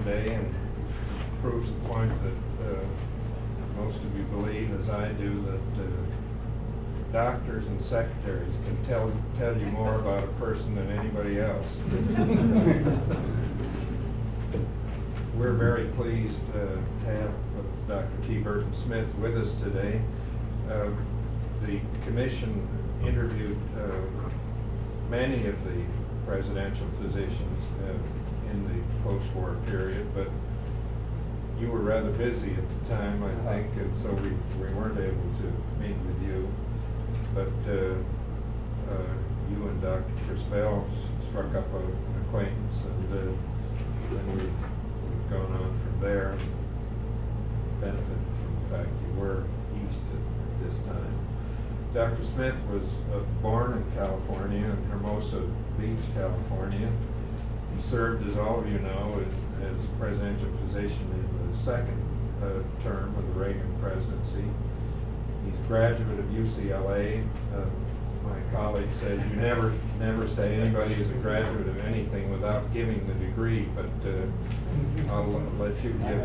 day and proves the point that most of you believe, as I do, that doctors and secretaries can tell you more about a person than anybody else. We're very pleased to have Dr. T. Burton Smith with us today. The commission interviewed many of the presidential physicians in the post-war period, but you were rather busy at the time, I think, and so we weren't able to meet with you. But you and Dr. Crispell struck up an acquaintance, and then we've gone on from there and benefited from the fact you were east at this time. Dr. Smith was born in California, in Hermosa Beach, California. He served, as all of you know, as presidential physician in the second term of the Reagan presidency. He's a graduate of UCLA. My colleague says you never say anybody is a graduate of anything without giving the degree, but I'll let you give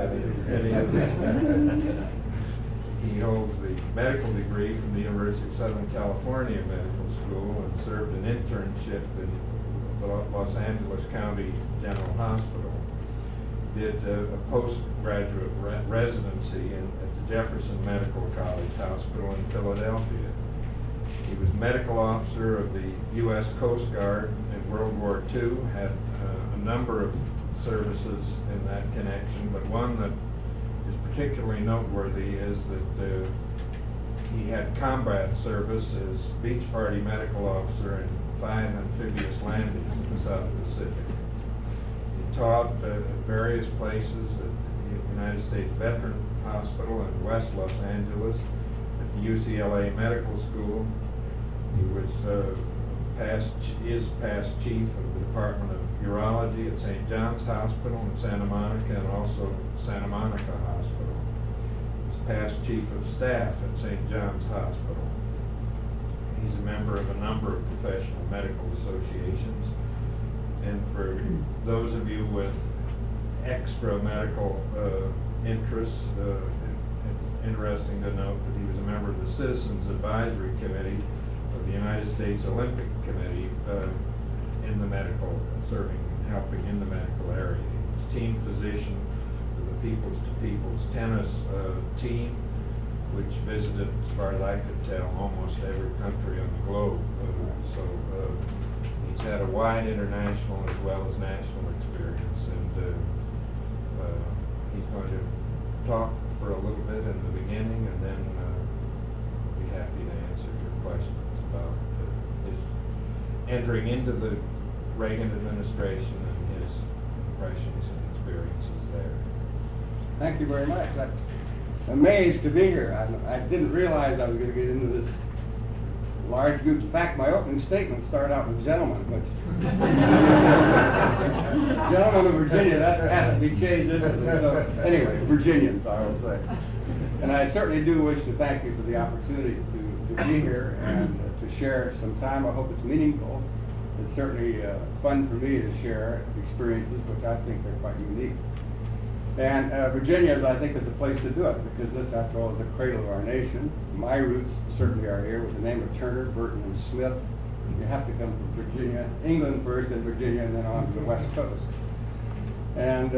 it. He holds the medical degree from the University of Southern California Medical School and served an internship in the Los Angeles County General Hospital. Did a postgraduate residency at the Jefferson Medical College Hospital in Philadelphia. He was medical officer of the U.S. Coast Guard in World War II, had a number of services in that connection, but one that is particularly noteworthy is that he had combat service as beach party medical officer in 5 amphibious landings in the South Pacific. He taught at various places at the United States Veteran Hospital in West Los Angeles, at the UCLA Medical School. He was past chief of the Department of Urology at St. John's Hospital in Santa Monica and also Santa Monica Hospital. He was past chief of staff at St. John's Hospital. He's a member of a number of professional medical associations. And for those of you with extra medical interests, it's interesting to note that he was a member of the Citizens Advisory Committee of the United States Olympic Committee in the medical, helping in the medical area. He was team physician for the Peoples to Peoples tennis team, which visited, as far as I could tell, almost every country on the globe. So he's had a wide international as well as national experience, and he's going to talk for a little bit in the beginning, and then we'll be happy to answer your questions about his entering into the Reagan administration and his impressions and experiences there. Thank you very much. I'm amazed to be here. I didn't realize I was going to get into this large group. In fact, my opening statement started out with gentlemen, but gentlemen of Virginia, that has to be changed, isn't it? So anyway, Virginians, I will say. And I certainly do wish to thank you for the opportunity to be here and to share some time. I hope it's meaningful. It's certainly fun for me to share experiences which I think are quite unique. And Virginia, I think, is the place to do it, because this, after all, is the cradle of our nation. My roots certainly are here with the name of Turner, Burton, and Smith. You have to come from Virginia, England first, then Virginia, and then on to the West Coast. And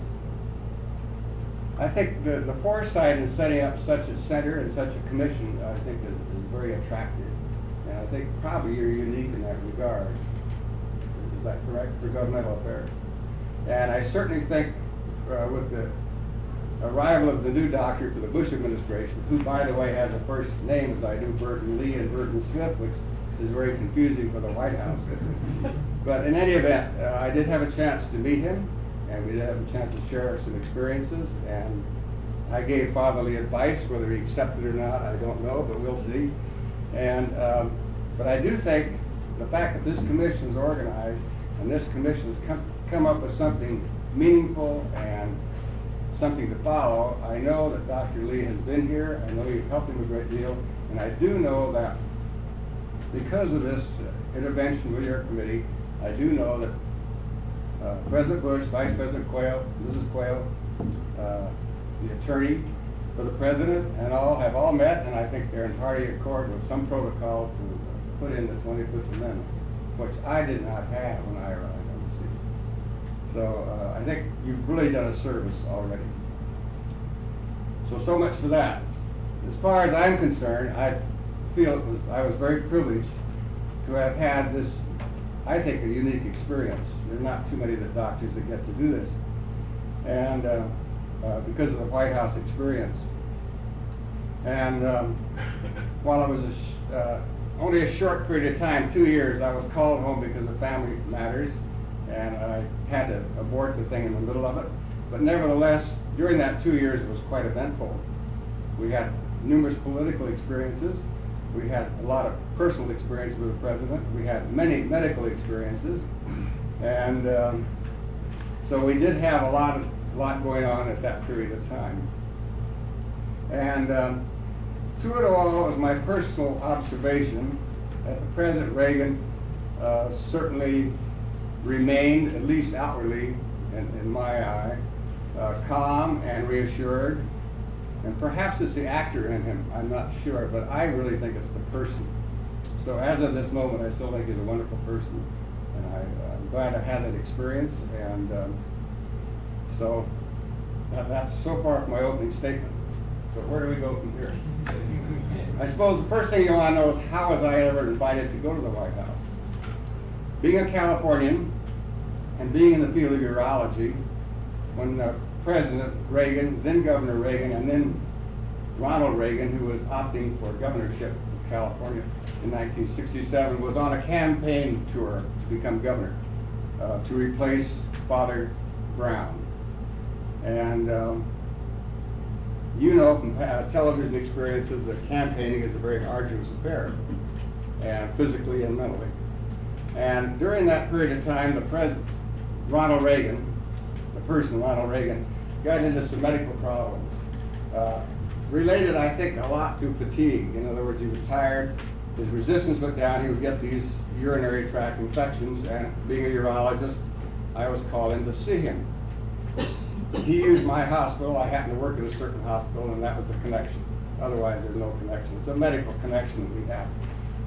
I think the foresight in setting up such a center and such a commission, I think, is very attractive. And I think probably you're unique in that regard. Is that correct? For governmental affairs. And I certainly think with the arrival of the new doctor for the Bush administration, who, by the way, has a first name, as I do, Burton Lee and Burton Smith, which is very confusing for the White House. But in any event, I did have a chance to meet him, and we did have a chance to share some experiences, and I gave fatherly advice. Whether he accepted it or not, I don't know, but we'll see. And but I do think the fact that this commission is organized and this commission has come up with something meaningful and something to follow. I know that Dr. Lee has been here. I know you've helped him a great deal. And I do know that because of this intervention with your committee, I do know that President Bush, Vice President Quayle, Mrs. Quayle, the attorney for the president, and have all met, and I think they're in hearty accord with some protocol to put in the 25th Amendment, which I did not have when I arrived on the scene. So I think you've really done a service already. So much for that. As far as I'm concerned, I feel I was very privileged to have had this, I think, a unique experience. There are not too many doctors that get to do this. And because of the White House experience. And while it was only a short period of time, 2 years, I was called home because of family matters, and I had to abort the thing in the middle of it. But nevertheless, during that 2 years, it was quite eventful. We had numerous political experiences. We had a lot of personal experience with the president. We had many medical experiences. And so we did have a lot going on at that period of time. And through it all, as my personal observation, that President Reagan certainly remained, at least outwardly, in my eye, calm and reassured. And perhaps it's the actor in him, I'm not sure, but I really think it's the person. So as of this moment, I still think he's a wonderful person. And I'm glad I had that experience. And so that's so far from my opening statement. So where do we go from here? I suppose the first thing you want to know is, how was I ever invited to go to the White House? Being a Californian and being in the field of urology, when President Reagan, then Governor Reagan, and then Ronald Reagan, who was opting for governorship of California in 1967, was on a campaign tour to become governor, to replace Father Brown. And you know from television experiences that campaigning is a very arduous affair, and physically and mentally. And during that period of time, the president, Ronald Reagan, the person Ronald Reagan, got into some medical problems, related, I think, a lot to fatigue. In other words, he was tired, his resistance went down, he would get these urinary tract infections, and being a urologist, I was called in to see him. He used my hospital. I happened to work at a certain hospital, and that was a connection. Otherwise, there's no connection. It's a medical connection that we have.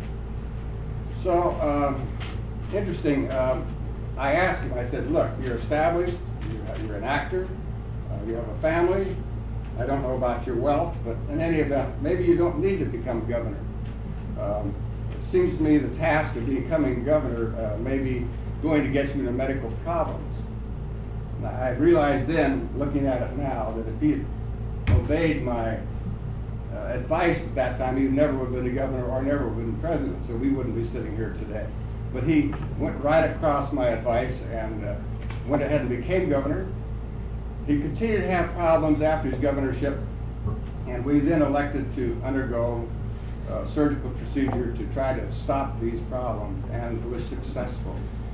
So, interesting. I asked him, I said, look, you're established, you're an actor, you have a family, I don't know about your wealth, but in any event, maybe you don't need to become governor. It seems to me the task of becoming governor may be going to get you into medical problems. Now, I realized then, looking at it now, that if he had obeyed my advice at that time, he never would have been a governor or never would have been president, so we wouldn't be sitting here today. But he went right across my advice and went ahead and became governor. He continued to have problems after his governorship, and we then elected to undergo a surgical procedure to try to stop these problems, and it was successful.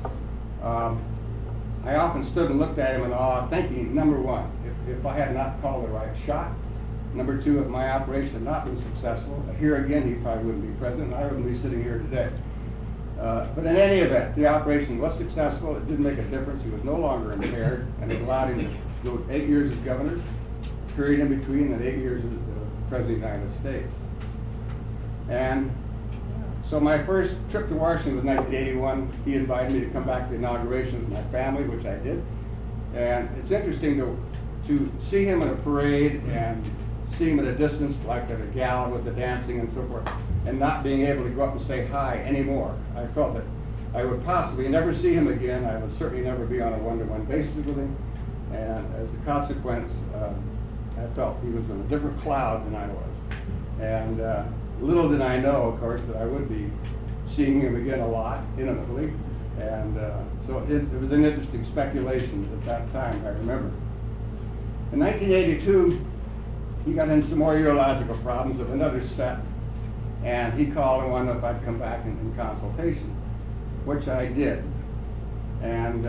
I often stood and looked at him in awe, thinking, number one, if I had not called the right shot, number two, if my operation had not been successful, here again he probably wouldn't be president, and I wouldn't be sitting here today. But in any event, the operation was successful. It didn't make a difference. He was no longer impaired, and it allowed him to go 8 years as governor, period in between, and 8 years as president of the United States. And so my first trip to Washington was 1981. He invited me to come back to the inauguration with my family, which I did. And it's interesting to see him in a parade and see him at a distance, like at a gala with the dancing and so forth, and not being able to go up and say hi anymore. I felt that I would possibly never see him again. I would certainly never be on a one-to-one basis with him. And as a consequence, I felt he was in a different cloud than I was. And little did I know, of course, that I would be seeing him again a lot, intimately. And so it was an interesting speculation at that time, I remember. In 1982, he got into some more urological problems of another set, and he called and wanted if I'd come back in consultation, which I did. And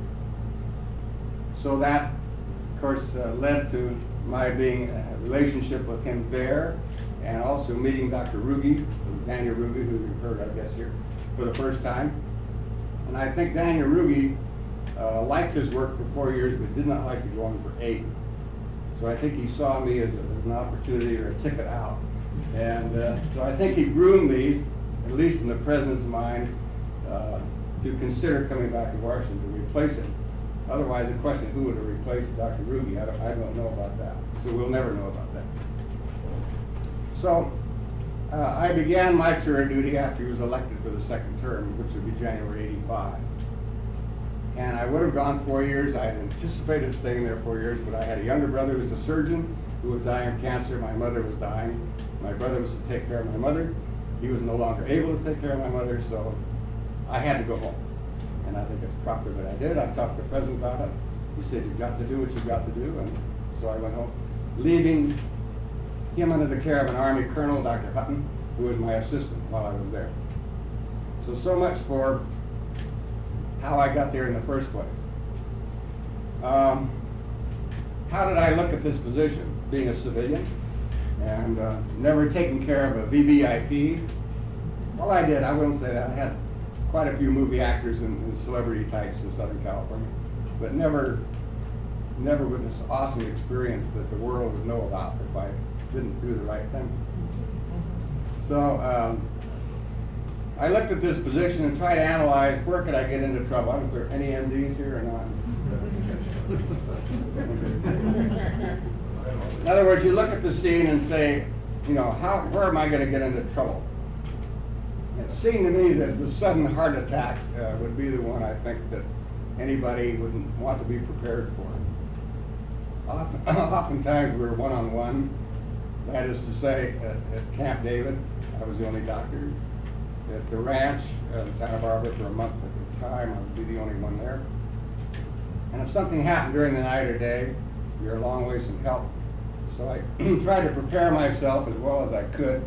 so that, of course, led to my being a relationship with him there, and also meeting Dr. Ruge, Daniel Ruge, who you've heard, I guess, here, for the first time. And I think Daniel Ruge liked his work for 4 years, but did not like to go on for 8. So I think he saw me as an opportunity or a ticket out. And so I think he groomed me, at least in the president's mind, to consider coming back to Washington to replace him. Otherwise, the question, who would have replaced Dr. Ruby? I don't know about that. So we'll never know about that. So I began my tour of duty after he was elected for the second term, which would be January '85. And I would have gone 4 years. I had anticipated staying there 4 years, but I had a younger brother who was a surgeon who was dying of cancer. My mother was dying. My brother was to take care of my mother. He was no longer able to take care of my mother, so I had to go home. And I think it's proper that I did. I talked to the president about it. He said, you've got to do what you've got to do. And so I went home, leaving him under the care of an Army colonel, Dr. Hutton, who was my assistant while I was there. So much for how I got there in the first place. How did I look at this position? Being a civilian and never taking care of a VVIP. Well, I did. I wouldn't say that. I had quite a few movie actors and celebrity types in Southern California, but never with this awesome experience that the world would know about if I didn't do the right thing. So I looked at this position and tried to analyze where could I get into trouble. I don't know if there are any MDs here or not. In other words, you look at the scene and say, you know, where am I going to get into trouble? It seemed to me that the sudden heart attack would be the one I think that anybody wouldn't want to be prepared for. Oftentimes we were one-on-one. That is to say, at Camp David, I was the only doctor. At the ranch in Santa Barbara for a month at the time, I would be the only one there. And if something happened during the night or day, you're a long ways from help. So I tried to prepare myself as well as I could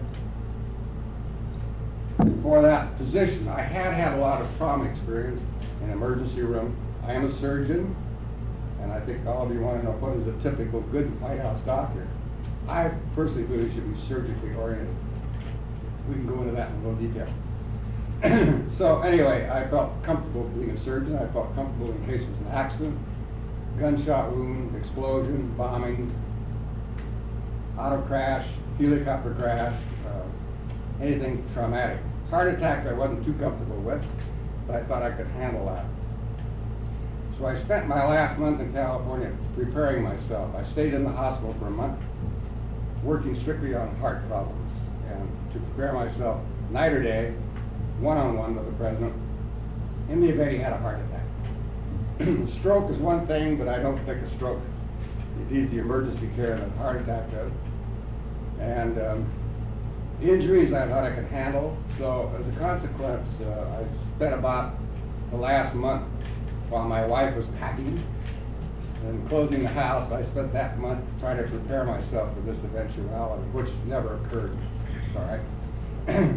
for that position. I had a lot of trauma experience in emergency room. I am a surgeon, and I think all of you want to know what is a typical good White House doctor. I personally believe it should be surgically oriented. We can go into that in a little detail. So anyway, I felt comfortable being a surgeon. I felt comfortable in case it was an accident, gunshot wound, explosion, bombing, auto crash, helicopter crash, anything traumatic. Heart attacks I wasn't too comfortable with, but I thought I could handle that. So I spent my last month in California preparing myself. I stayed in the hospital for a month, working strictly on heart problems, and to prepare myself night or day, one-on-one with the president, in the event he had a heart attack. Stroke is one thing, but I don't think a stroke needs the emergency care that a heart attack does. And injuries I thought I could handle. So as a consequence, I spent about the last month while my wife was packing and closing the house. I spent that month trying to prepare myself for this eventuality, which never occurred. All right.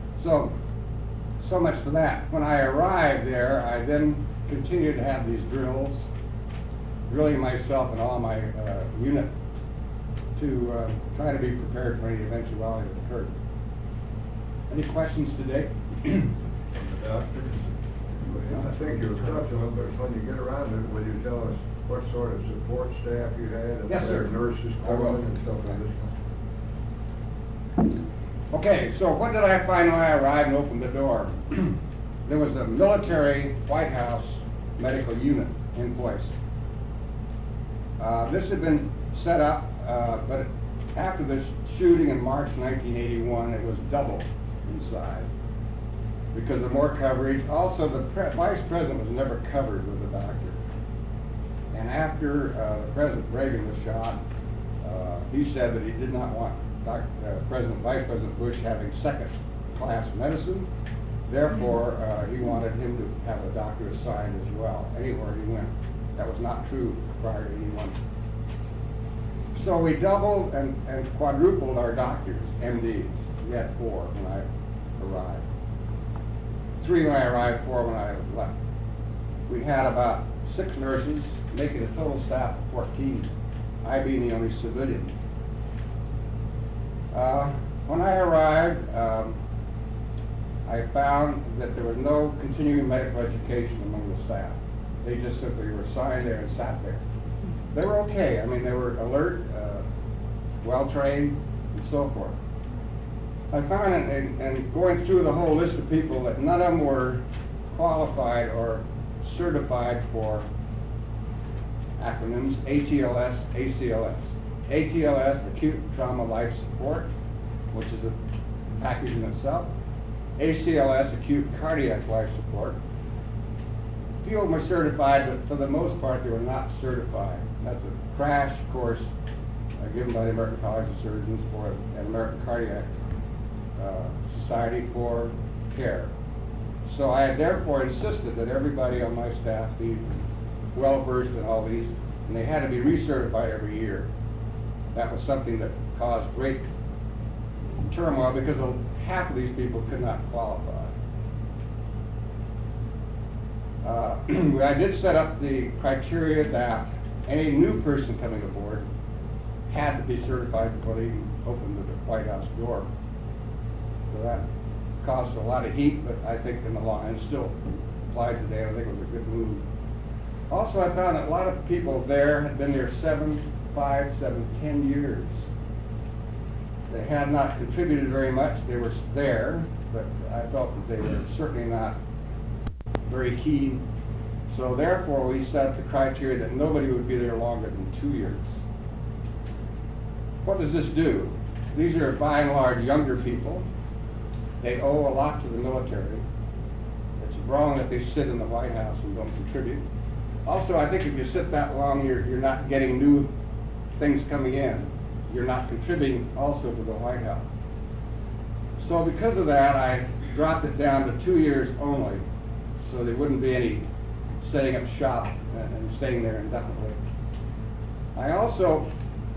So much for that. When I arrived there, I then continued to have these drills, drilling myself and all my unit to try to be prepared for any eventuality that occurred. Any questions today? From the doctors? I think you'll touch on it, but when you get around it, will you tell us what sort of support staff you had? Yes, sir. Nurses, I will. corpsmen, and stuff like this? Okay, so what did I find when I arrived and opened the door? There was a military White House medical unit in place. This had been set up, but after the shooting in March 1981, it was doubled in size because of more coverage. Also, the vice president was never covered with a doctor. And after President Reagan was shot, he said that he did not want Vice President Bush having second-class medicine. Therefore, he wanted him to have a doctor assigned as well, anywhere he went. That was not true prior to 81. So we doubled and quadrupled our doctors, MDs. We had 4 when I arrived. 3 when I arrived, 4 when I left. We had about 6 nurses, making a total staff of 14, I being the only civilian. When I arrived, I found that there was no continuing medical education among the staff. They just simply were assigned there and sat there. They were okay. I mean, they were alert, well-trained, and so forth. I found in going through the whole list of people that none of them were qualified or certified for acronyms: ATLS, ACLS. ATLS, Acute Trauma Life Support, which is a package in itself. ACLS, Acute Cardiac Life Support. A few of them were certified, but for the most part they were not certified. That's a crash course given by the American College of Surgeons for an American Cardiac Society for care. So I therefore insisted that everybody on my staff be well versed in all these, and they had to be recertified every year. That was something that caused great turmoil because half of these people could not qualify. I did set up the criteria that any new person coming aboard had to be certified before they even opened the White House door. So that caused a lot of heat, but I think in the long, and it still applies today, I think it was a good move. Also, I found that a lot of people there had been there 10 years. They had not contributed very much. They were there, but I felt that they were certainly not very keen. So therefore, we set the criteria that nobody would be there longer than 2 years. What does this do? These are by and large younger people. They owe a lot to the military. It's wrong that they sit in the White House and don't contribute. Also, I think if you sit that long, you're not getting new things coming in. You're not contributing also to the White House. So because of that, I dropped it down to 2 years only, so there wouldn't be any setting up shop and staying there indefinitely. I also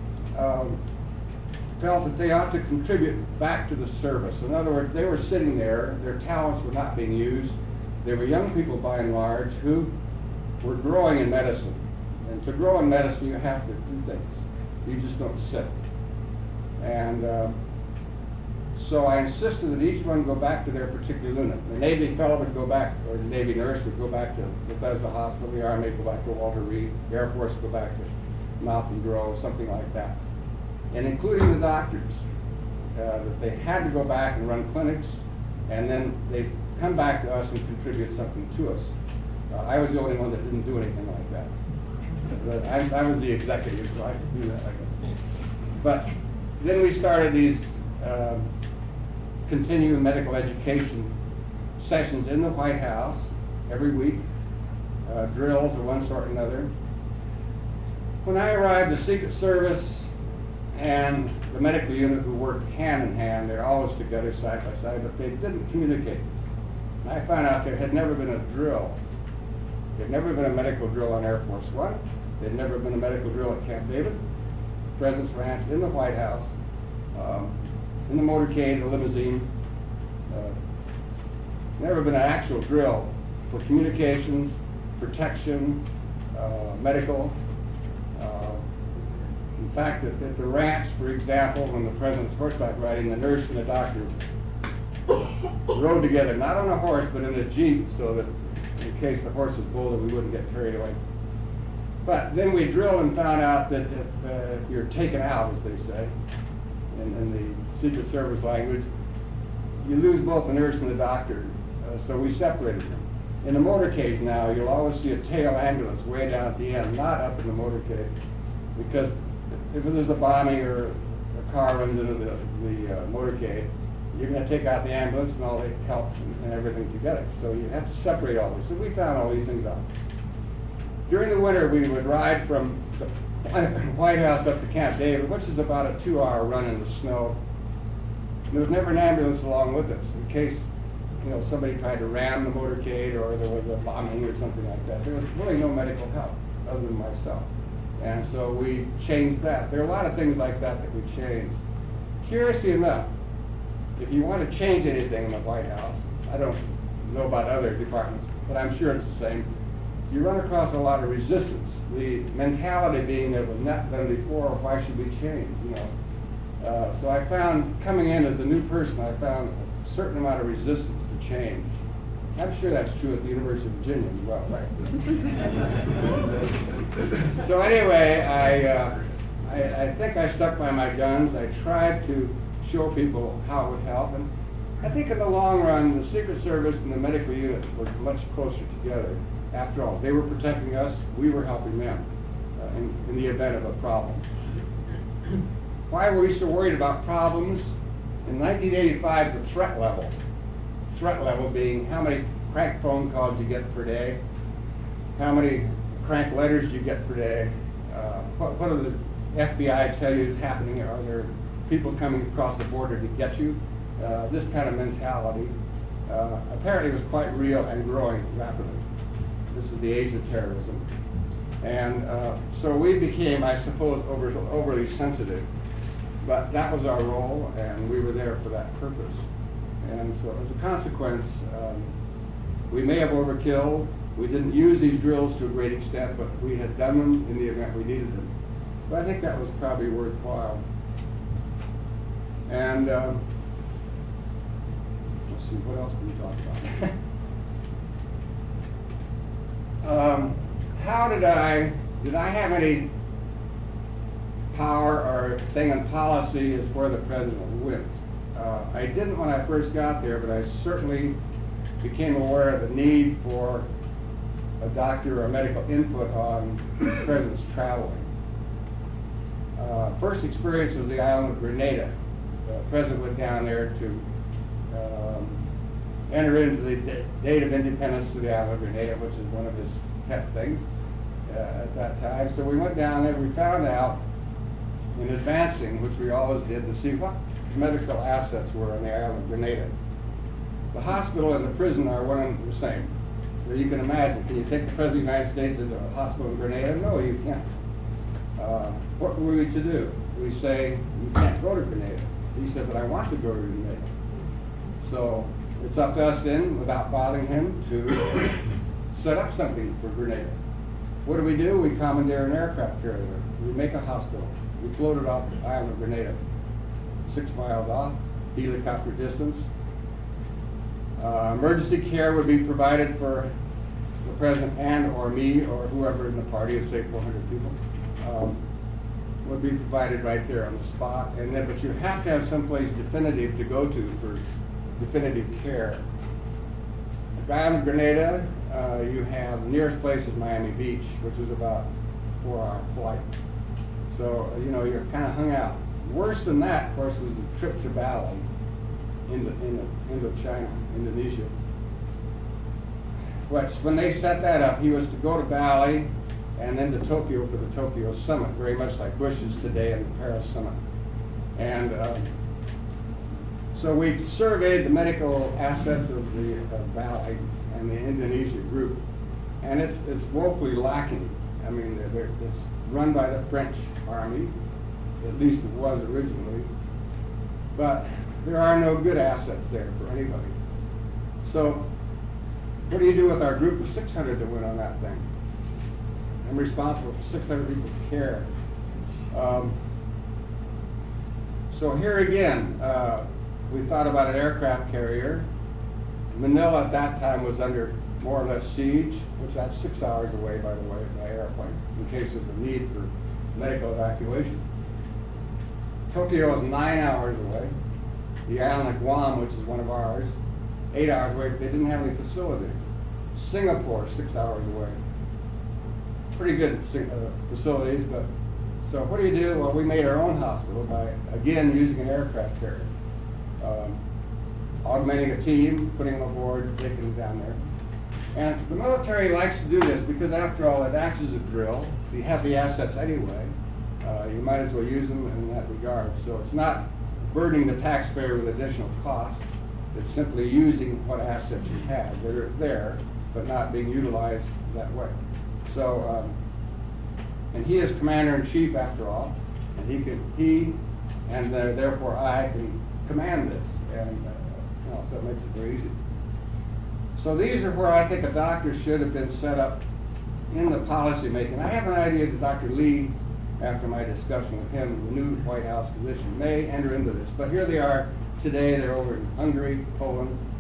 felt that they ought to contribute back to the service. In other words, they were sitting there, their talents were not being used. They were young people by and large who were growing in medicine. And to grow in medicine, you have to do things. You just don't sit. And so I insisted that each one go back to their particular unit. The Navy fellow would go back, or the Navy nurse would go back to Bethesda Hospital, the Army would go back to Walter Reed, the Air Force would go back to Mountain Grove, something like that. And including the doctors, that they had to go back and run clinics, and then they'd come back to us and contribute something to us. I was the only one that didn't do anything like that. But I was the executive, so I could do that. But then we started these continuing medical education sessions in the White House every week, drills of one sort or another. When I arrived, the Secret Service and the medical unit, who worked hand in hand, they're always together side by side, but they didn't communicate. And I found out there had never been a drill. There'd never been a medical drill on Air Force One. There'd never been a medical drill at Camp David, President's Ranch, in the White House, in the motorcade, the limousine. Never been an actual drill for communications, protection, medical. In fact, at the ranch, for example, when the president's horseback riding, the nurse and the doctor rode together, not on a horse, but in a jeep, so that in case the horse was bolted, we wouldn't get carried away. But then we drilled and found out that if you're taken out, as they say, in the Secret Service language, you lose both the nurse and the doctor. So we separated them. In the motorcade now, you'll always see a tail ambulance way down at the end, not up in the motorcade, because if there's a bombing or a car runs into the motorcade, you're going to take out the ambulance and all the help and everything together. So you have to separate all this. So we found all these things out. During the winter, we would ride from the White House up to Camp David, which is about a 2-hour run in the snow. And there was never an ambulance along with us in case, somebody tried to ram the motorcade or there was a bombing or something like that. There was really no medical help other than myself. And so we changed that. There are a lot of things like that we changed. Curiously enough, if you want to change anything in the White House, I don't know about other departments, but I'm sure it's the same, you run across a lot of resistance. The mentality being that it was not done before, why should we change, So I found, coming in as a new person, I found a certain amount of resistance to change. I'm sure that's true at the University of Virginia as well, right? So anyway, I think I stuck by my guns. I tried to show people how it would help, and I think in the long run, the Secret Service and the medical unit were much closer together. After all, they were protecting us, we were helping them in the event of a problem. Why were we so worried about problems? In 1985, the threat level being how many crank phone calls you get per day, how many crank letters you get per day, what do the FBI tell you is happening, are there people coming across the border to get you? This kind of mentality apparently was quite real and growing rapidly. This is the age of terrorism. And so we became, I suppose, overly sensitive. But that was our role, and we were there for that purpose. And so as a consequence, we may have overkill. We didn't use these drills to a great extent, but we had done them in the event we needed them. But I think that was probably worthwhile. And let's see, what else can we talk about? How did I have any power or thing on policy as where the president went? I didn't when I first got there, but I certainly became aware of the need for a doctor or medical input on the president's traveling. First experience was the island of Grenada. The president went down there to enter into the date of independence to the island of Grenada, which is one of his pet things at that time. So we went down there. We found out in advancing, which we always did, to see what medical assets were on the island of Grenada. The hospital and the prison are one and the same. So you can imagine, can you take the President of the United States into a hospital in Grenada? No, you can't. What were we to do? We say, you can't go to Grenada. He said, but I want to go to Grenada. So it's up to us then, without bothering him, to set up something for Grenada. What do? We commandeer an aircraft carrier. We make a hospital. We float it off the island of Grenada, 6 miles off, helicopter distance. Emergency care would be provided for the president and or me or whoever in the party of say 400 people. Would be provided right there on the spot. And then, but you have to have someplace definitive to go to for definitive care. At the island of Grenada, you have the nearest place is Miami Beach, which is about a 4-hour flight. So, you're kind of hung out. Worse than that, of course, was the trip to Bali, Indochina, Indonesia. Which, when they set that up, he was to go to Bali and then to Tokyo for the Tokyo Summit, very much like Bush is today in the Paris Summit. And so we surveyed the medical assets of the Bali and the Indonesia group, and it's woefully lacking. I mean, it's run by the French Army, at least it was originally, but there are no good assets there for anybody. So what do you do with our group of 600 that went on that thing? I'm responsible for 600 people's care. So here again, we thought about an aircraft carrier. Manila at that time was under more or less siege, which that's 6 hours away, by the way, by airplane, in case of the need for medical evacuation. Tokyo is 9 hours away. The island of Guam, which is one of ours, 8 hours away, but they didn't have any facilities. Singapore, 6 hours away. Pretty good facilities, but so what do? Well, we made our own hospital by, again, using an aircraft carrier. Augmenting a team, putting them aboard, taking them down there. And the military likes to do this because, after all, it acts as a drill. You have the assets anyway. You might as well use them in that regard. So it's not burdening the taxpayer with additional cost. It's simply using what assets you have. They're there, but not being utilized that way. So, and he is commander-in-chief after all, and he and therefore I can command this, and so it makes it very easy. So these are where I think a doctor should have been set up in the policy making. I have an idea that Dr. Lee, after my discussion with him, the new White House position, may enter into this. But here they are today. They're over in Hungary, Poland,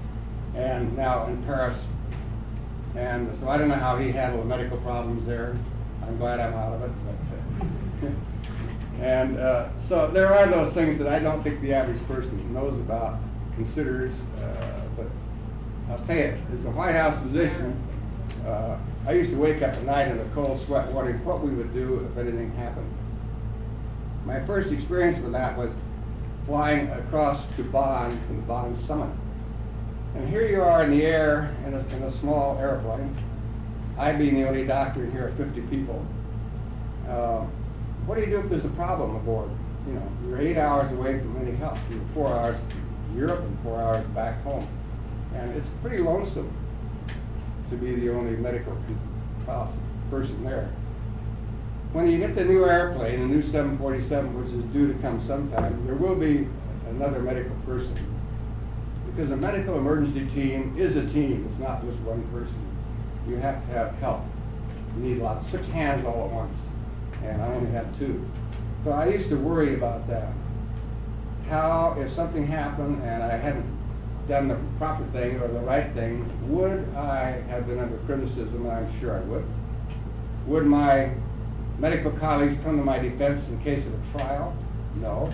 and now in Paris. And so I don't know how he handled the medical problems there. I'm glad I'm out of it. But, and so there are those things that I don't think the average person knows about, considers. But I'll tell you, as a White House physician, I used to wake up at night in a cold sweat wondering what we would do if anything happened. My first experience with that was flying across to Bonn from the Bonn summit. And here you are in the air in a small airplane. I being the only doctor in here of 50 people. What do you do if there's a problem aboard? You know, you're 8 hours away from any help. You're 4 hours to Europe and 4 hours back home. And it's pretty lonesome to be the only medical person there. When you get the new airplane, the new 747, which is due to come sometime, there will be another medical person. Because a medical emergency team is a team. It's not just one person. You have to have help. You need 6 hands all at once. And I only have 2. So I used to worry about that. How, if something happened and I hadn't done the proper thing or the right thing, would I have been under criticism? And I'm sure I would. Would my medical colleagues come to my defense in case of a trial? No.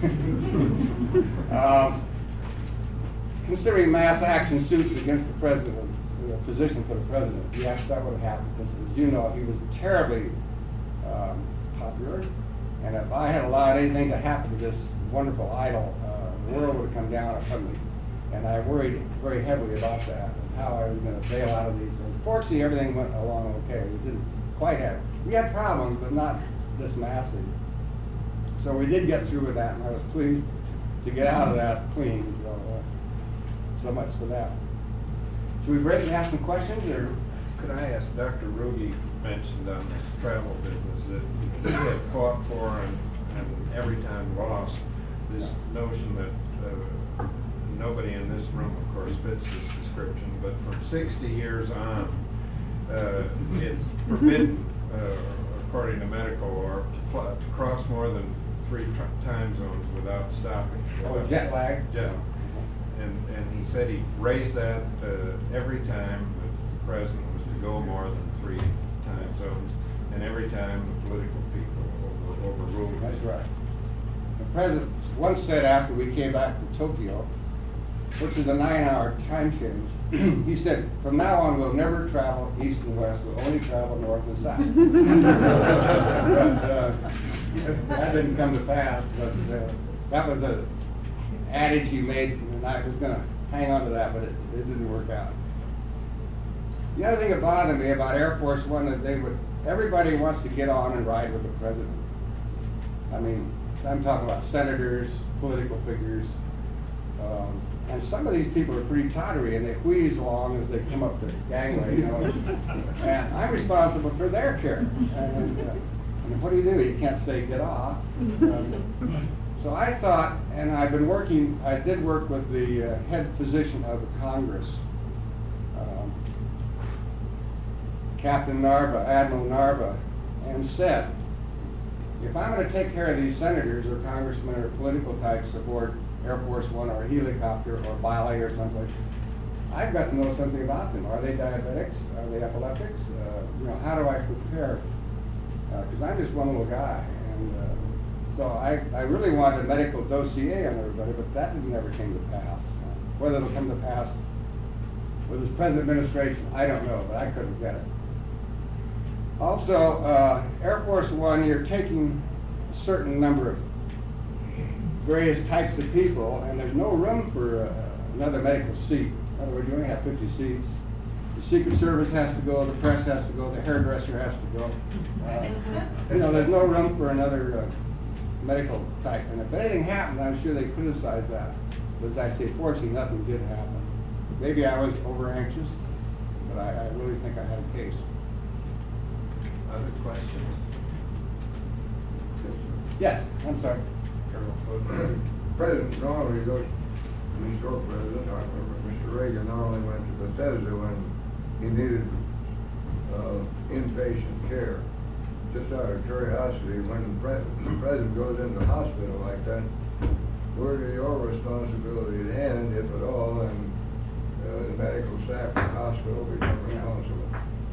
Considering mass action suits against the president, the position for the president, yes, that would have happened. Because, as you know, he was terribly popular. And if I had allowed anything to happen to this wonderful idol, the world would have come down upon me. And I worried very heavily about that and how I was going to bail out of these. And fortunately, everything went along okay. We didn't quite have it. We had problems, but not this massive. So we did get through with that, and I was pleased to get out of that clean. So much for that. Should we break and ask some questions, or? Could I ask, Dr. Ruge mentioned on this travel business that he had fought for and every time lost this notion that nobody in this room, of course, fits this description, but from 60 years on, it's forbidden, according to medical law, to cross more than 3 time zones without stopping. Oh, jet lag? Yeah. And he said he raised that every time that the president was to go more than 3 time zones, and every time the political people overruled. That's right. The president once said after we came back from Tokyo, which is a 9-hour time change, he said, from now on we'll never travel east and west, we'll only travel north and south. But that didn't come to pass, but that was an adage he made, and I was going to hang on to that, but it didn't work out. The other thing that bothered me about Air Force One is everybody wants to get on and ride with the president. I mean, I'm talking about senators, political figures, and some of these people are pretty tottery, and they wheeze along as they come up the gangway, you know. And I'm responsible for their care. And what do? You can't say get off. So I thought, and I did work with the head physician of the Congress, Captain Narva, Admiral Narva, and said, if I'm going to take care of these senators or congressmen or political types aboard Air Force One or a helicopter or Bali or someplace, I've got to know something about them. Are they diabetics? Are they epileptics? How do I prepare? Because I'm just one little guy. And so I really wanted a medical dossier on everybody, but that never came to pass. Whether it'll come to pass with this present administration, I don't know, but I couldn't get it. Also, Air Force One, you're taking a certain number of various types of people, and there's no room for another medical seat. In other words, you only have 50 seats. The Secret Service has to go, the press has to go, the hairdresser has to go. There's no room for another medical type. And if anything happened, I'm sure they criticized that. But as I say, fortunately, nothing did happen. Maybe I was over anxious, but I really think I had a case. Other questions? Yes, I'm sorry. President Donnelly goes, your president, I remember Mr. Reagan not only went to Bethesda when he needed inpatient care. Just out of curiosity, when the president goes into the hospital like that, where do your responsibilities end, if at all, and the medical staff of the hospital become responsible?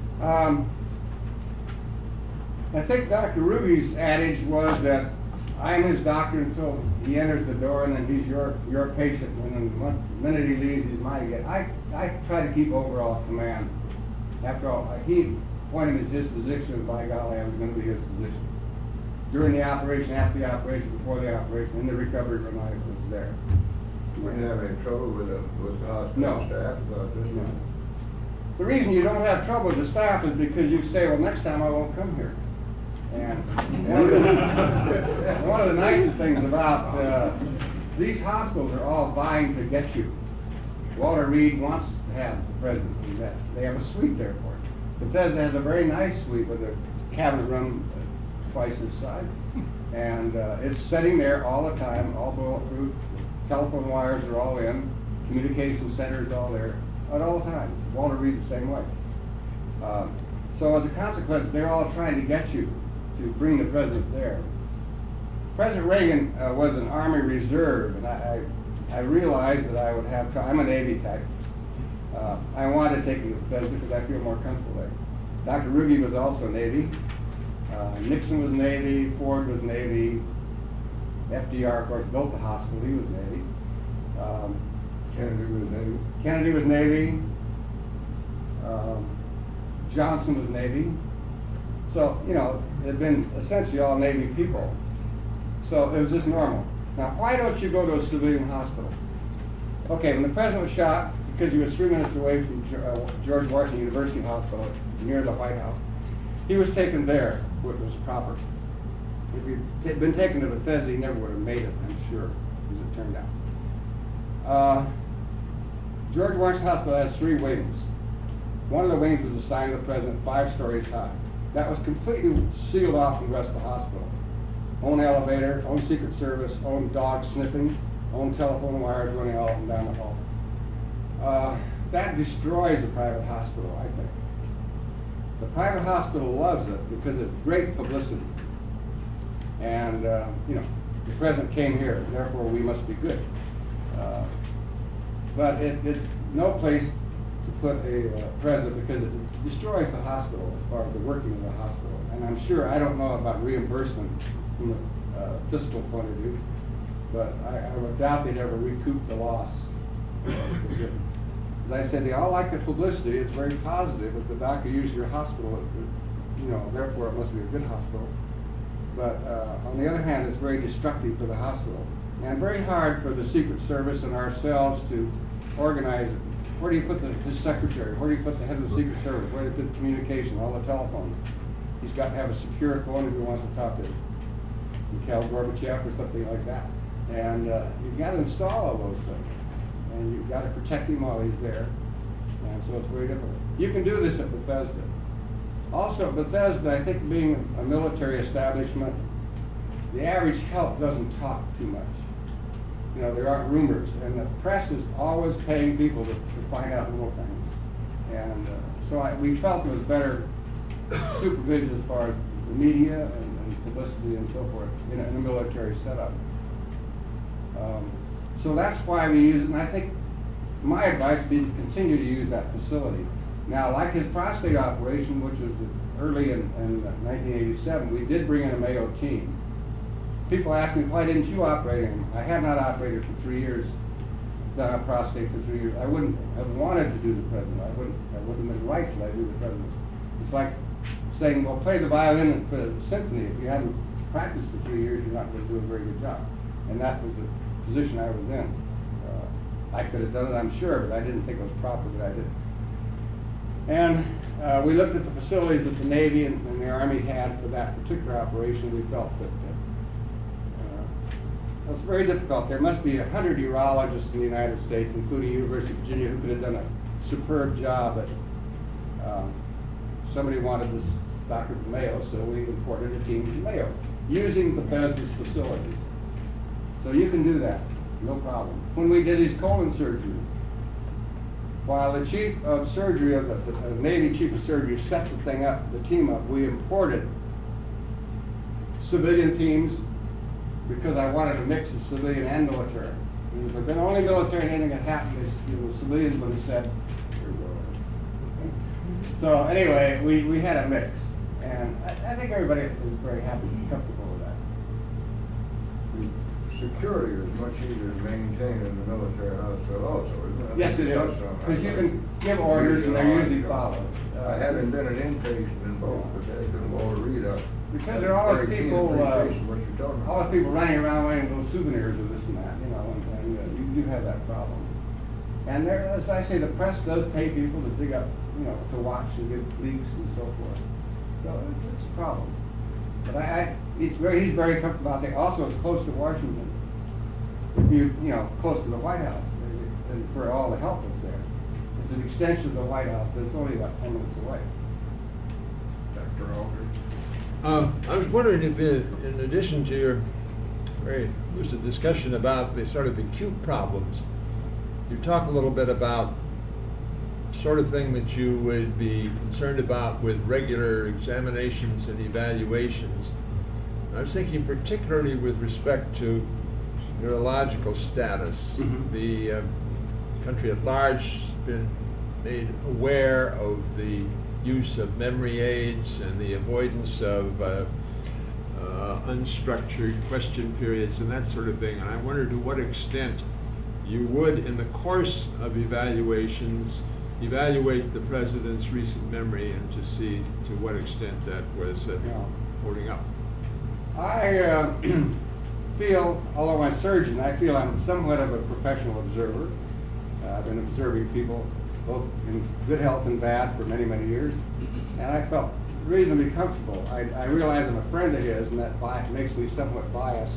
I think Dr. Ruby's adage was that I am his doctor until he enters the door, and then he's your patient. And the minute he leaves, he's mine again. I try to keep overall command. After all, he appointed as his physician, and by golly, I was going to be his physician. During the operation, after the operation, before the operation, in the recovery room, I was there. You wouldn't have any trouble with the hospital No. staff about this? No. The reason you don't have trouble with the staff is because you say, well, next time I won't come here. And one of the nicest things about these hospitals are all vying to get you. Walter Reed wants to have the president do that. They have a suite there for it. Bethesda has a very nice suite with a cabinet room twice its size. And it's sitting there all the time, all bulletproof. Telephone wires are all in. Communication center is all there at all times. Walter Reed the same way. So as a consequence, they're all trying to get you to bring the president there. President Reagan was an Army Reserve, and I realized that I would have I'm a Navy type. I wanted to take him to Bethesda because I feel more comfortable there. Dr. Ruby was also Navy. Nixon was Navy. Ford was Navy. FDR, of course, built the hospital. He was Navy. Kennedy was Navy. Kennedy was Navy. Johnson was Navy. So, you know, they'd been essentially all Navy people. So it was just normal. Now, why don't you go to a civilian hospital? Okay, when the president was shot, because he was 3 minutes away from George Washington University Hospital near the White House, he was taken there, which was proper. If he'd been taken to Bethesda, he never would have made it, I'm sure, as it turned out. George Washington Hospital has 3 wings. One of the wings was assigned to the president 5 stories high. That was completely sealed off from the rest of the hospital. Own elevator, own Secret Service, own dog sniffing, own telephone wires running all up and down the hall. That destroys a private hospital, I think. The private hospital loves it because it's great publicity. And, you know, the president came here, therefore we must be good. But it's no place to put a president because it destroys the hospital as far as the working of the hospital. And I'm sure, I don't know about reimbursement from a fiscal point of view, but I would doubt they'd ever recoup the loss. As I said, they all like the publicity. It's very positive. If the doctor uses your hospital, you know, therefore it must be a good hospital. But on the other hand, it's very destructive to the hospital. And very hard for the Secret Service and ourselves to organize. Where do you put his secretary? Where do you put the head of the Secret Service? Where do you put the communication, all the telephones? He's got to have a secure phone if he wants to talk to Mikhail Gorbachev or something like that. And you've got to install all those things. And you've got to protect him while he's there. And so it's very difficult. You can do this at Bethesda. Also, Bethesda, I think being a military establishment, the average help doesn't talk too much. You know, there aren't rumors. And the press is always paying people to find out little things. And so we felt it was better supervision as far as the media and publicity and so forth in a military setup. So that's why we use it, and I think my advice would be to continue to use that facility. Now, like his prostate operation, which was early in 1987, we did bring in a Mayo team. People ask me, why didn't you operate him? I have not operated for 3 years, done a prostate for 3 years. I wouldn't have wanted to do the president. I wouldn't have been right till I do the president. It's like saying, well, play the violin and play the symphony. If you haven't practiced for 3 years, you're not going to do a very good job. And that was the position I was in. I could have done it, I'm sure, but I didn't think it was proper that I did. And we looked at the facilities that the Navy and the Army had for that particular operation. We felt that it was very difficult. There must be 100 urologists in the United States, including University of Virginia, who could have done a superb job. But somebody wanted this doctor from Mayo, so we imported a team from Mayo, using Bethesda's facilities. So you can do that, no problem. When we did his colon surgery, while the chief of surgery of the Navy chief of surgery set the thing up, the team up, we imported civilian teams because I wanted to mix the civilian and military. But the only military thing that happened is the civilians would have said, "Here we go." So anyway, we had a mix, and I think everybody is very happy and comfortable with that. Security is much easier to maintain in the military hospital also, isn't it? Yes, it is, because you can give orders and they're usually followed. I haven't been an inpatient in both, but that's been Laura Reed up. Because there are always Very keen people, to appreciate what you're talking all about. the people running around wearing little souvenirs of this and that, you know, and you do have that problem. And there, as I say, the press does pay people to dig up, you know, to watch and get leaks and so forth. So it's a problem. But he's very comfortable out there. Also, it's close to Washington. If you know, close to the White House, and for all the help that's there. It's an extension of the White House, but it's only about 10 minutes away. Dr. Aldridge. I was wondering if, in addition to your very lucid discussion about the sort of acute problems, you talk a little bit about sort of thing that you would be concerned about with regular examinations and evaluations. I was thinking particularly with respect to neurological status. Mm-hmm. The country at large has been made aware of the use of memory aids and the avoidance of unstructured question periods and that sort of thing. And I wonder to what extent you would, in the course of evaluations, evaluate the president's recent memory and to see to what extent that was holding up. I feel, although I'm a surgeon, I feel I'm somewhat of a professional observer. I've been observing people both in good health and bad for many, many years, and I felt reasonably comfortable. I realize I'm a friend of his, and that makes me somewhat biased.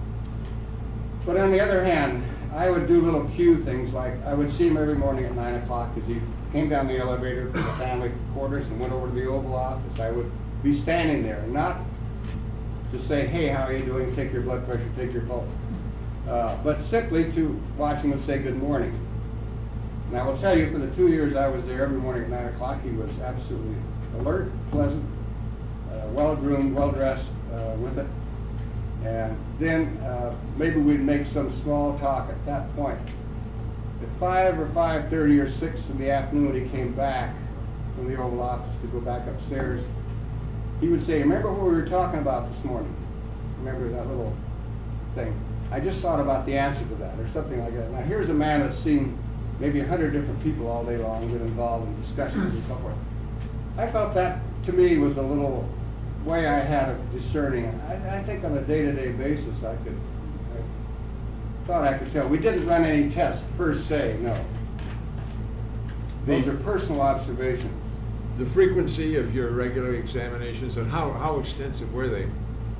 But on the other hand, I would do little cue things, like I would see him every morning at 9 o'clock as he came down the elevator from the family quarters and went over to the Oval Office. I would be standing there, not to say, "Hey, how are you doing? Take your blood pressure, take your pulse," but simply to watch him and say good morning. And I will tell you, for the 2 years I was there every morning at 9 o'clock, he was absolutely alert, pleasant, well-groomed, well-dressed with it. And then maybe we'd make some small talk at that point. At 5 or 5:30 or 6 in the afternoon, when he came back from the Oval Office to go back upstairs, he would say, "Remember what we were talking about this morning? Remember that little thing? I just thought about the answer to that," or something like that. Now here's a man that's seen maybe 100 different people all day long, been involved in discussions and so forth. I felt that, to me, was a little way I had of discerning. I think on a day-to-day basis I thought I could tell. We didn't run any tests per se, no. These are personal observations. The frequency of your regular examinations, and how extensive were they?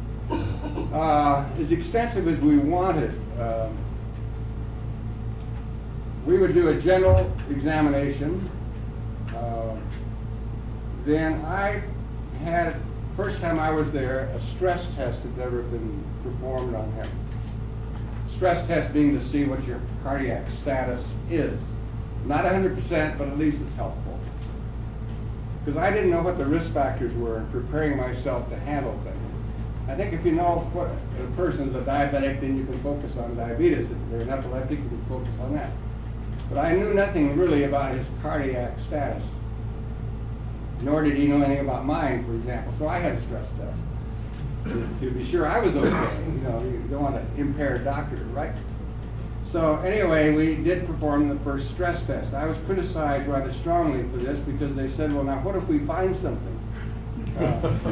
As extensive as we wanted. We would do a general examination. Then I had, first time I was there, a stress test had never been performed on him. Stress test being to see what your cardiac status is. Not 100%, but at least it's helpful. Because I didn't know what the risk factors were in preparing myself to handle things. I think if you know what a person's a diabetic, then you can focus on diabetes. If they're an epileptic, you can focus on that. But I knew nothing really about his cardiac status. Nor did he know anything about mine, for example. So I had a stress test to be sure I was okay. You know, you don't want to impair a doctor, right? So anyway, we did perform the first stress test. I was criticized rather strongly for this because they said, "Well, now what if we find something? How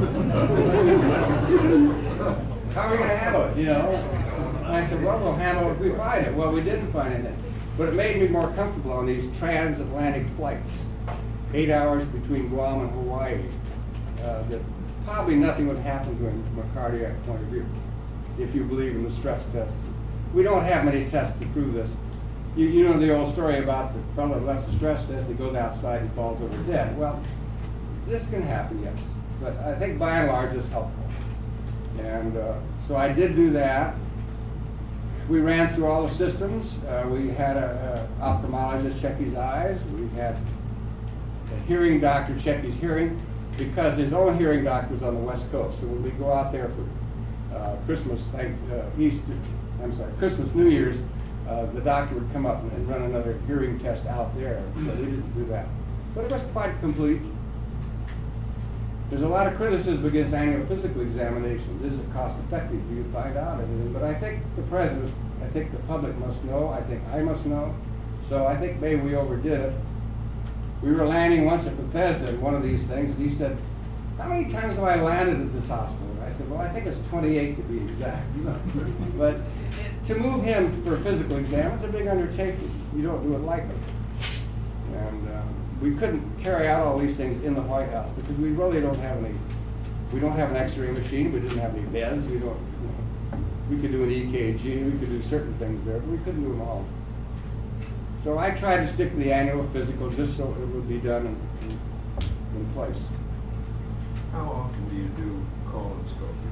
are we going to handle it, you know?" And I said, "Well, we'll handle it if we find it." Well, we didn't find anything. But it made me more comfortable on these transatlantic flights, 8 hours between Guam and Hawaii, that probably nothing would happen to him from a cardiac point of view, if you believe in the stress test. We don't have many tests to prove this. You know the old story about the fellow that left the stress test, he goes outside and falls over dead. Well, this can happen, yes. But I think by and large it's helpful. And so I did do that. We ran through all the systems. We had an ophthalmologist check his eyes. We had a hearing doctor check his hearing, because his own hearing doctor was on the West Coast. So when we go out there for Christmas, New Year's, the doctor would come up and run another hearing test out there, so we didn't do that. But it was quite complete. There's a lot of criticism against annual physical examinations. Is it cost effective? Do you find out anything? But I think the president, I think the public must know, I think I must know. So I think maybe we overdid it. We were landing once at Bethesda in one of these things, and he said, how many times have I landed at this hospital? And I said, well, I think it's 28 to be exact. But to move him for a physical exam is a big undertaking. You don't do it lightly. And we couldn't carry out all these things in the White House because we really don't have any. We don't have an X-ray machine. We didn't have any beds. We don't. We could do an EKG. We could do certain things there, but we couldn't do them all. So I tried to stick to the annual physical just so it would be done in place. How often do you do colonoscopy?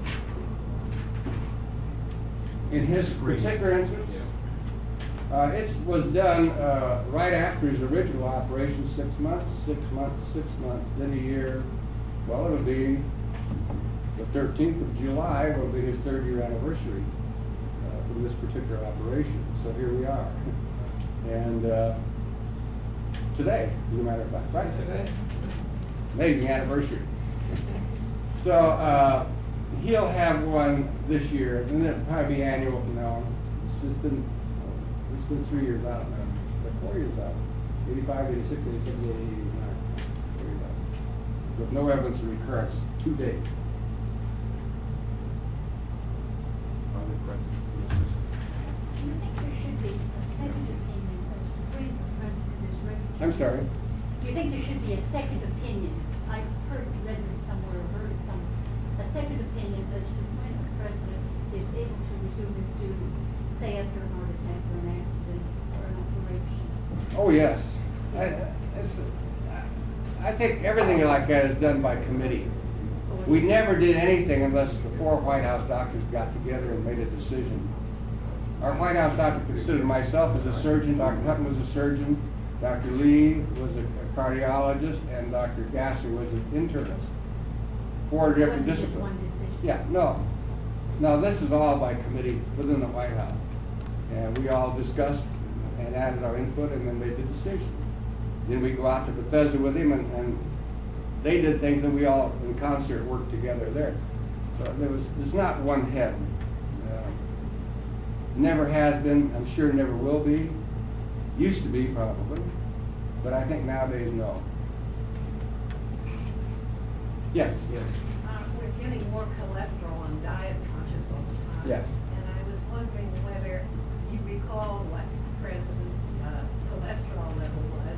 In his particular instance, it was done right after his original operation, 6 months, 6 months, 6 months, then a year. Well, it'll be the 13th of July will be his 3rd year anniversary from this particular operation. So here we are. And today, as a matter of fact, right? Today. Amazing anniversary. So he'll have one this year, and it'll probably be annual from now on. It's been 3 years out now, like 4 years out. 85, 86, 87, 88, 89. 4 years out. With no evidence of recurrence to date. Other questions? Do you think there should be a second opinion as to where the president is recognized? I'm sorry? Do you think there should be a second opinion? I've read this somewhere, or heard it somewhere. A second opinion as to when the president is able to resume his duties, say after a heart attack or an accident or an operation. Oh, yes. I think everything like that is done by committee. We never did anything unless the 4 White House doctors got together and made a decision. Our White House doctor considered myself as a surgeon, Dr. Hutton was a surgeon, Dr. Lee was a cardiologist, and Dr. Gasser was an internist. 4 different Wasn't just disciplines. one decision? Yeah, no. No, this is all by committee within the White House. And we all discussed and added our input and then made the decision. Then we go out to Bethesda with him and they did things and we all in concert worked together there. So it's not one head. Never has been, I'm sure never will be. Used to be probably, but I think nowadays no. Yes. We're getting more cholesterol and diet conscious all the time. Yes. And I was wondering whether you recall what the president's cholesterol level was.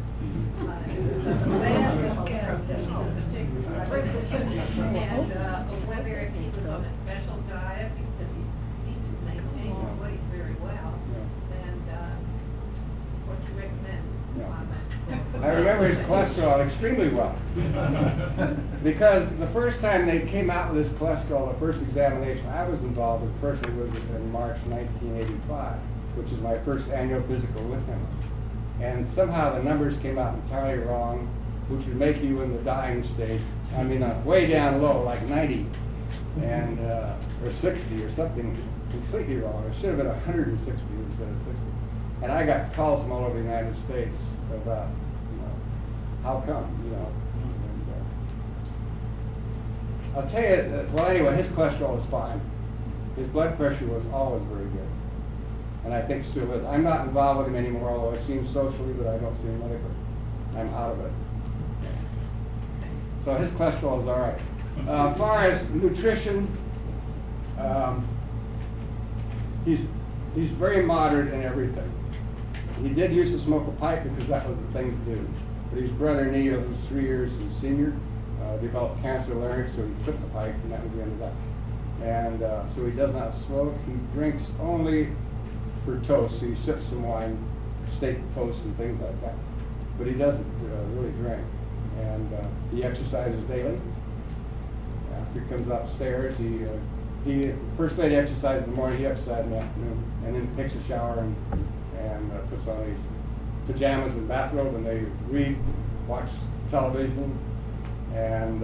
And whether he was on a special diet because he seemed to maintain his weight very well. And what you recommend on that. I remember his cholesterol extremely well. Because the first time they came out with this cholesterol, the first examination I was involved with personally was in March 1985, which is my first annual physical with him. And somehow the numbers came out entirely wrong, which would make you in the dying state, I mean, way down low, like 90, and or 60 or something completely wrong. It should have been 160 instead of 60. And I got calls from all over the United States about, how come, And, I'll tell you, well, anyway, his cholesterol was fine. His blood pressure was always very good. And I think still is. I'm not involved with him anymore, although I see him socially, but I don't see him medically. I'm out of it. So his cholesterol is all right. As far as nutrition, he's very moderate in everything. He did used to smoke a pipe because that was the thing to do. But his brother Neil, who's 3 years his senior, developed cancer of larynx, so he quit the pipe, and that was the end of that. And so he does not smoke. He drinks only for toast. So he sips some wine, steak toast, and things like that. But he doesn't really drink. And he exercises daily. After he comes upstairs, he first lady exercises in the morning, he exercises in the afternoon, and then takes a shower and puts on his pajamas and bathrobe, and they read, watch television, and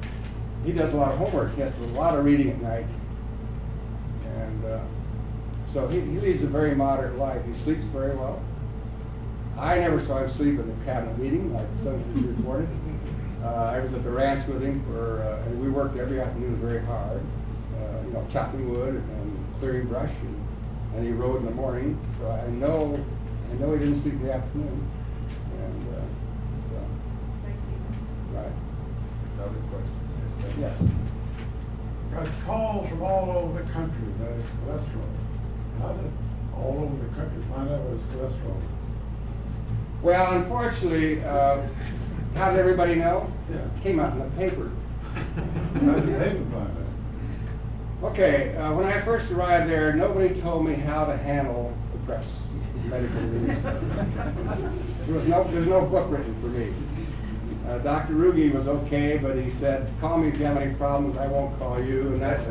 he does a lot of homework. He has to do a lot of reading at night, and So he leads a very moderate life. He sleeps very well. I never saw him sleep in the cabinet meeting, like some of you reported. I was at the ranch with him and we worked every afternoon very hard, chopping wood and clearing brush, and he rode in the morning. So I know he didn't sleep in the afternoon. And so, Thank you. right. Another question? Yes. Got calls from all over the country about his cholesterol. How did all over the country find out what his cholesterol was? Well, unfortunately, how did everybody know? Yeah. It came out in the paper. How did they find out? Okay, when I first arrived there, nobody told me how to handle the press, medical news. There's no book written for me. Dr. Ruge was okay, but he said, "Call me if you have any problems. I won't call you." And that's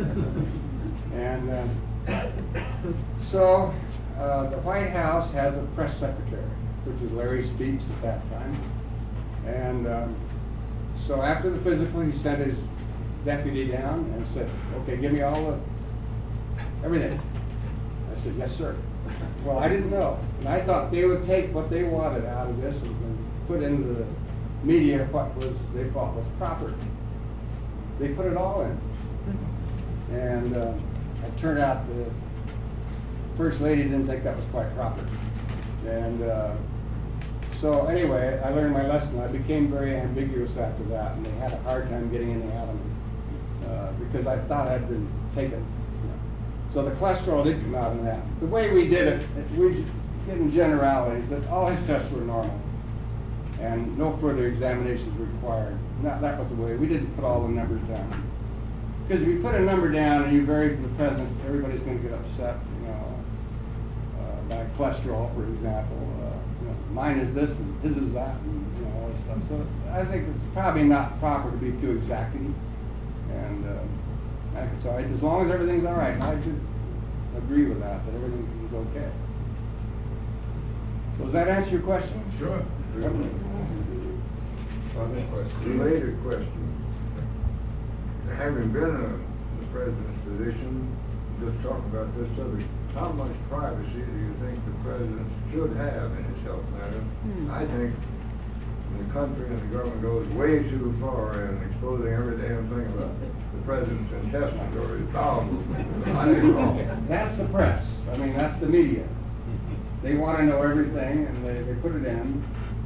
and so the White House has a press secretary, which is Larry Speaks at that time. And so after the physical, he sent his deputy down and said, "Okay, give me everything." I said, "Yes, sir." Well, I didn't know. And I thought they would take what they wanted out of this and put into the media what they thought was proper. They put it all in. And it turned out the First Lady didn't think that was quite proper. And so anyway, I learned my lesson. I became very ambiguous after that, and they had a hard time getting anything out of me because I thought I'd been taken. So the cholesterol did come out in that. The way we did it, we did in generalities that all his tests were normal and no further examinations required. That was the way. We didn't put all the numbers down. Because if you put a number down and you vary from the president, everybody's going to get upset, by cholesterol, for example. Mine is this and his is that, and all this stuff. So I think it's probably not proper to be too exacting. And so as long as everything's all right, I should agree with that everything is okay. Does that answer your question? Sure. Other question? Related question. Having been the president's physician, just talking about this subject, how much privacy do you think the president should have in his health matter? I think the country and the government goes way too far in exposing every damn thing about the president's intestines or his bowel movement. I think it's wrong. That's the press. I mean, that's the media. They want to know everything, and they put it in.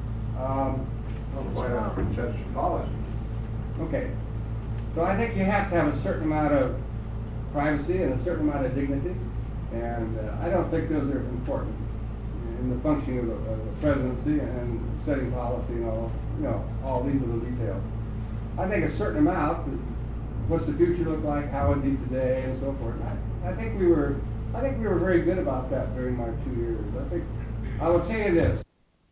Why not? That's policy. Okay. So I think you have to have a certain amount of privacy and a certain amount of dignity, and I don't think those are important in the functioning of the presidency and setting policy and all these little details. I think a certain amount. What's the future look like? How is he today, and so forth. I think we were very good about that during my 2 years. I will tell you this.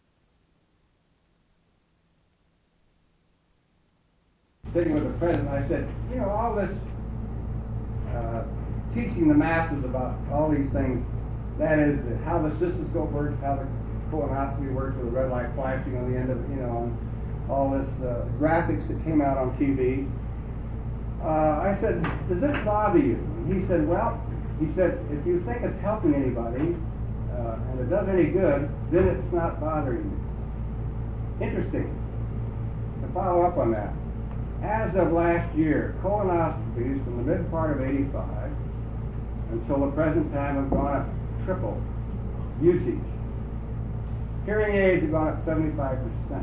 Sitting with the president, I said, all this teaching the masses about all these things, that is how the cystoscope works, how the colonoscopy works with the red light flashing on the end of it, and all this graphics that came out on TV. I said, does this bother you? And he said, if you think it's helping anybody and it does any good, then it's not bothering you. Interesting. To follow up on that, as of last year, colonoscopies from the mid part of '85 until the present time have gone up triple usage. Hearing aids have gone up 75%.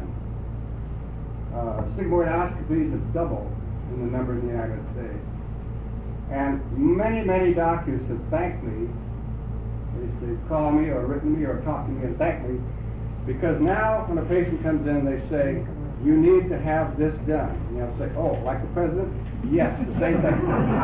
Sigmoidoscopies have doubled in the number in the United States. And many, many doctors have thanked me. They've called me or written me or talked to me and thanked me because now when a patient comes in, they say, you need to have this done. And they'll say, oh, like the president? Yes, the same thing.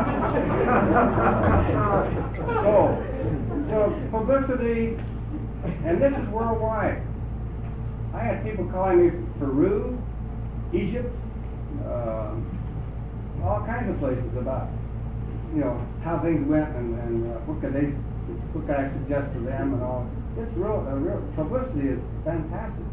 So publicity, and this is worldwide. I had people calling me from Peru, Egypt, all kinds of places about, how things went and what could I suggest to them and all. It's real publicity is fantastic.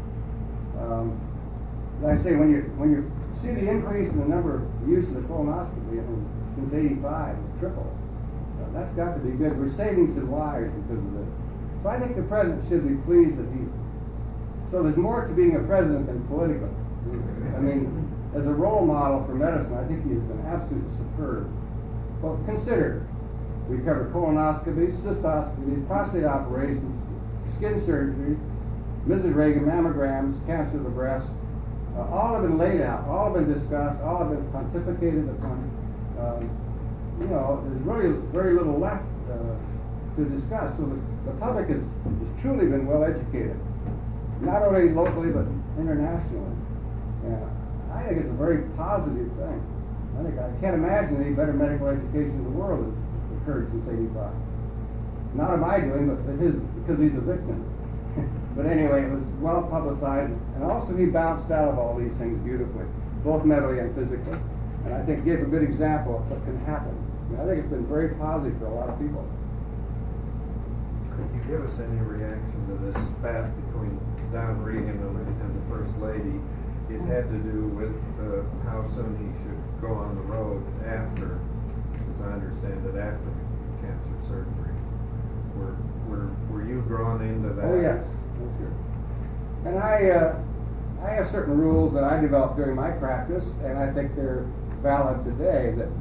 Like I say, when you see the increase in the number of use of the colonoscopy, since '85, it's tripled. That's got to be good. We're saving some lives because of this. So I think the president should be pleased that he. So there's more to being a president than political. I mean, as a role model for medicine, I think he has been absolutely superb. Well, consider, we covered colonoscopy, cystoscopy, prostate operations, skin surgery, Mrs. Reagan, mammograms, cancer of the breast. All have been laid out, all have been discussed, all have been pontificated upon. There's really very little left to discuss. So the public has truly been well educated, not only locally but internationally. And I think it's a very positive thing. I can't imagine any better medical education in the world has occurred since '85. Not of my doing, but his, because he's a victim. But anyway, it was well publicized, and also he bounced out of all these things beautifully, both mentally and physically. And I think gave a good example of what can happen. I think it's been very positive for a lot of people. Could you give us any reaction to this spat between Don Regan and the First Lady? It had to do with how soon he should go on the road after, as I understand it, after cancer surgery. Were you drawn into that? Oh yes, sure. And I have certain rules that I developed during my practice, and I think they're valid today. That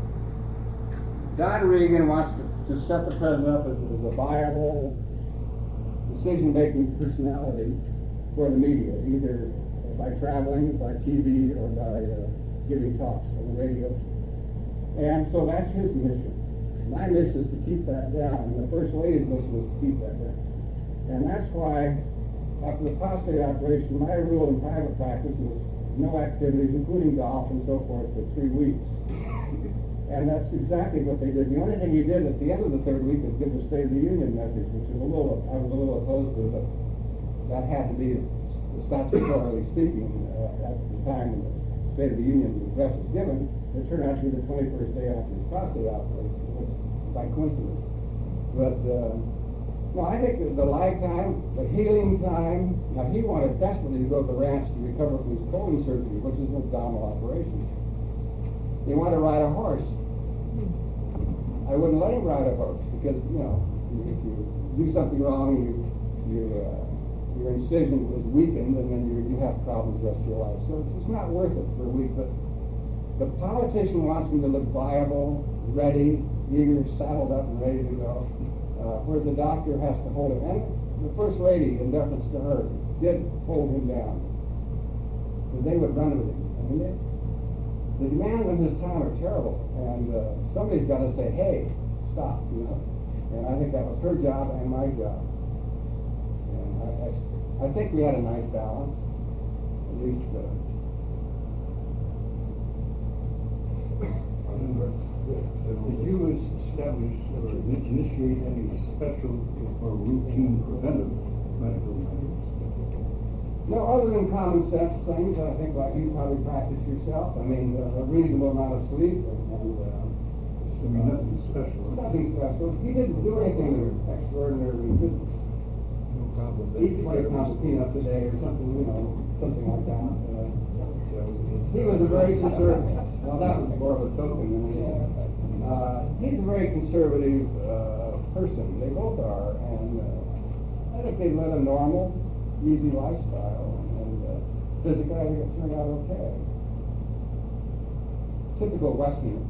Don Regan wants to set the president up as a viable decision-making personality for the media, either by traveling, by TV, or by giving talks on the radio. And so that's his mission. My mission is to keep that down, and the First Lady's mission was to keep that down. And that's why, after the prostate operation, my rule in private practice was no activities, including golf and so forth, for 3 weeks. And that's exactly what they did. The only thing he did at the end of the third week was give the State of the Union message, which was I was a little opposed to, but that had to be statutorily speaking. At the time when the State of the Union address was given, it turned out to be the 21st day after the prostate operation, which by coincidence. But no, I think the lifetime, the healing time. Now he wanted desperately to go to the ranch to recover from his colon surgery, which is an abdominal operation. He wanted to ride a horse. I wouldn't let him ride a horse because if you do something wrong, your incision was weakened, and then you have problems the rest of your life. So it's not worth it for a week. But the politician wants him to look viable, ready, eager, saddled up, and ready to go. Where the doctor has to hold him. And the First Lady, in deference to her, did hold him down. Because they would run with him. I mean, the demands on his time are terrible. And somebody's got to say, hey, stop, And I think that was her job and my job. And I think we had a nice balance. At least... Did you establish or initiate any special or routine preventive medical measures? No, other than common sense things, I think like you probably practice yourself. I mean, a reasonable amount of sleep and nothing special. Nothing special. He didn't do anything extraordinarily good. No problem. Eat 20 pounds of peanuts a day or something, something like that. He was a very conservative. Well, that was more of a token than anything. He's a very conservative person. They both are, and I think they led a normal, easy lifestyle, and physically, I think it turned out okay. Typical Westerner.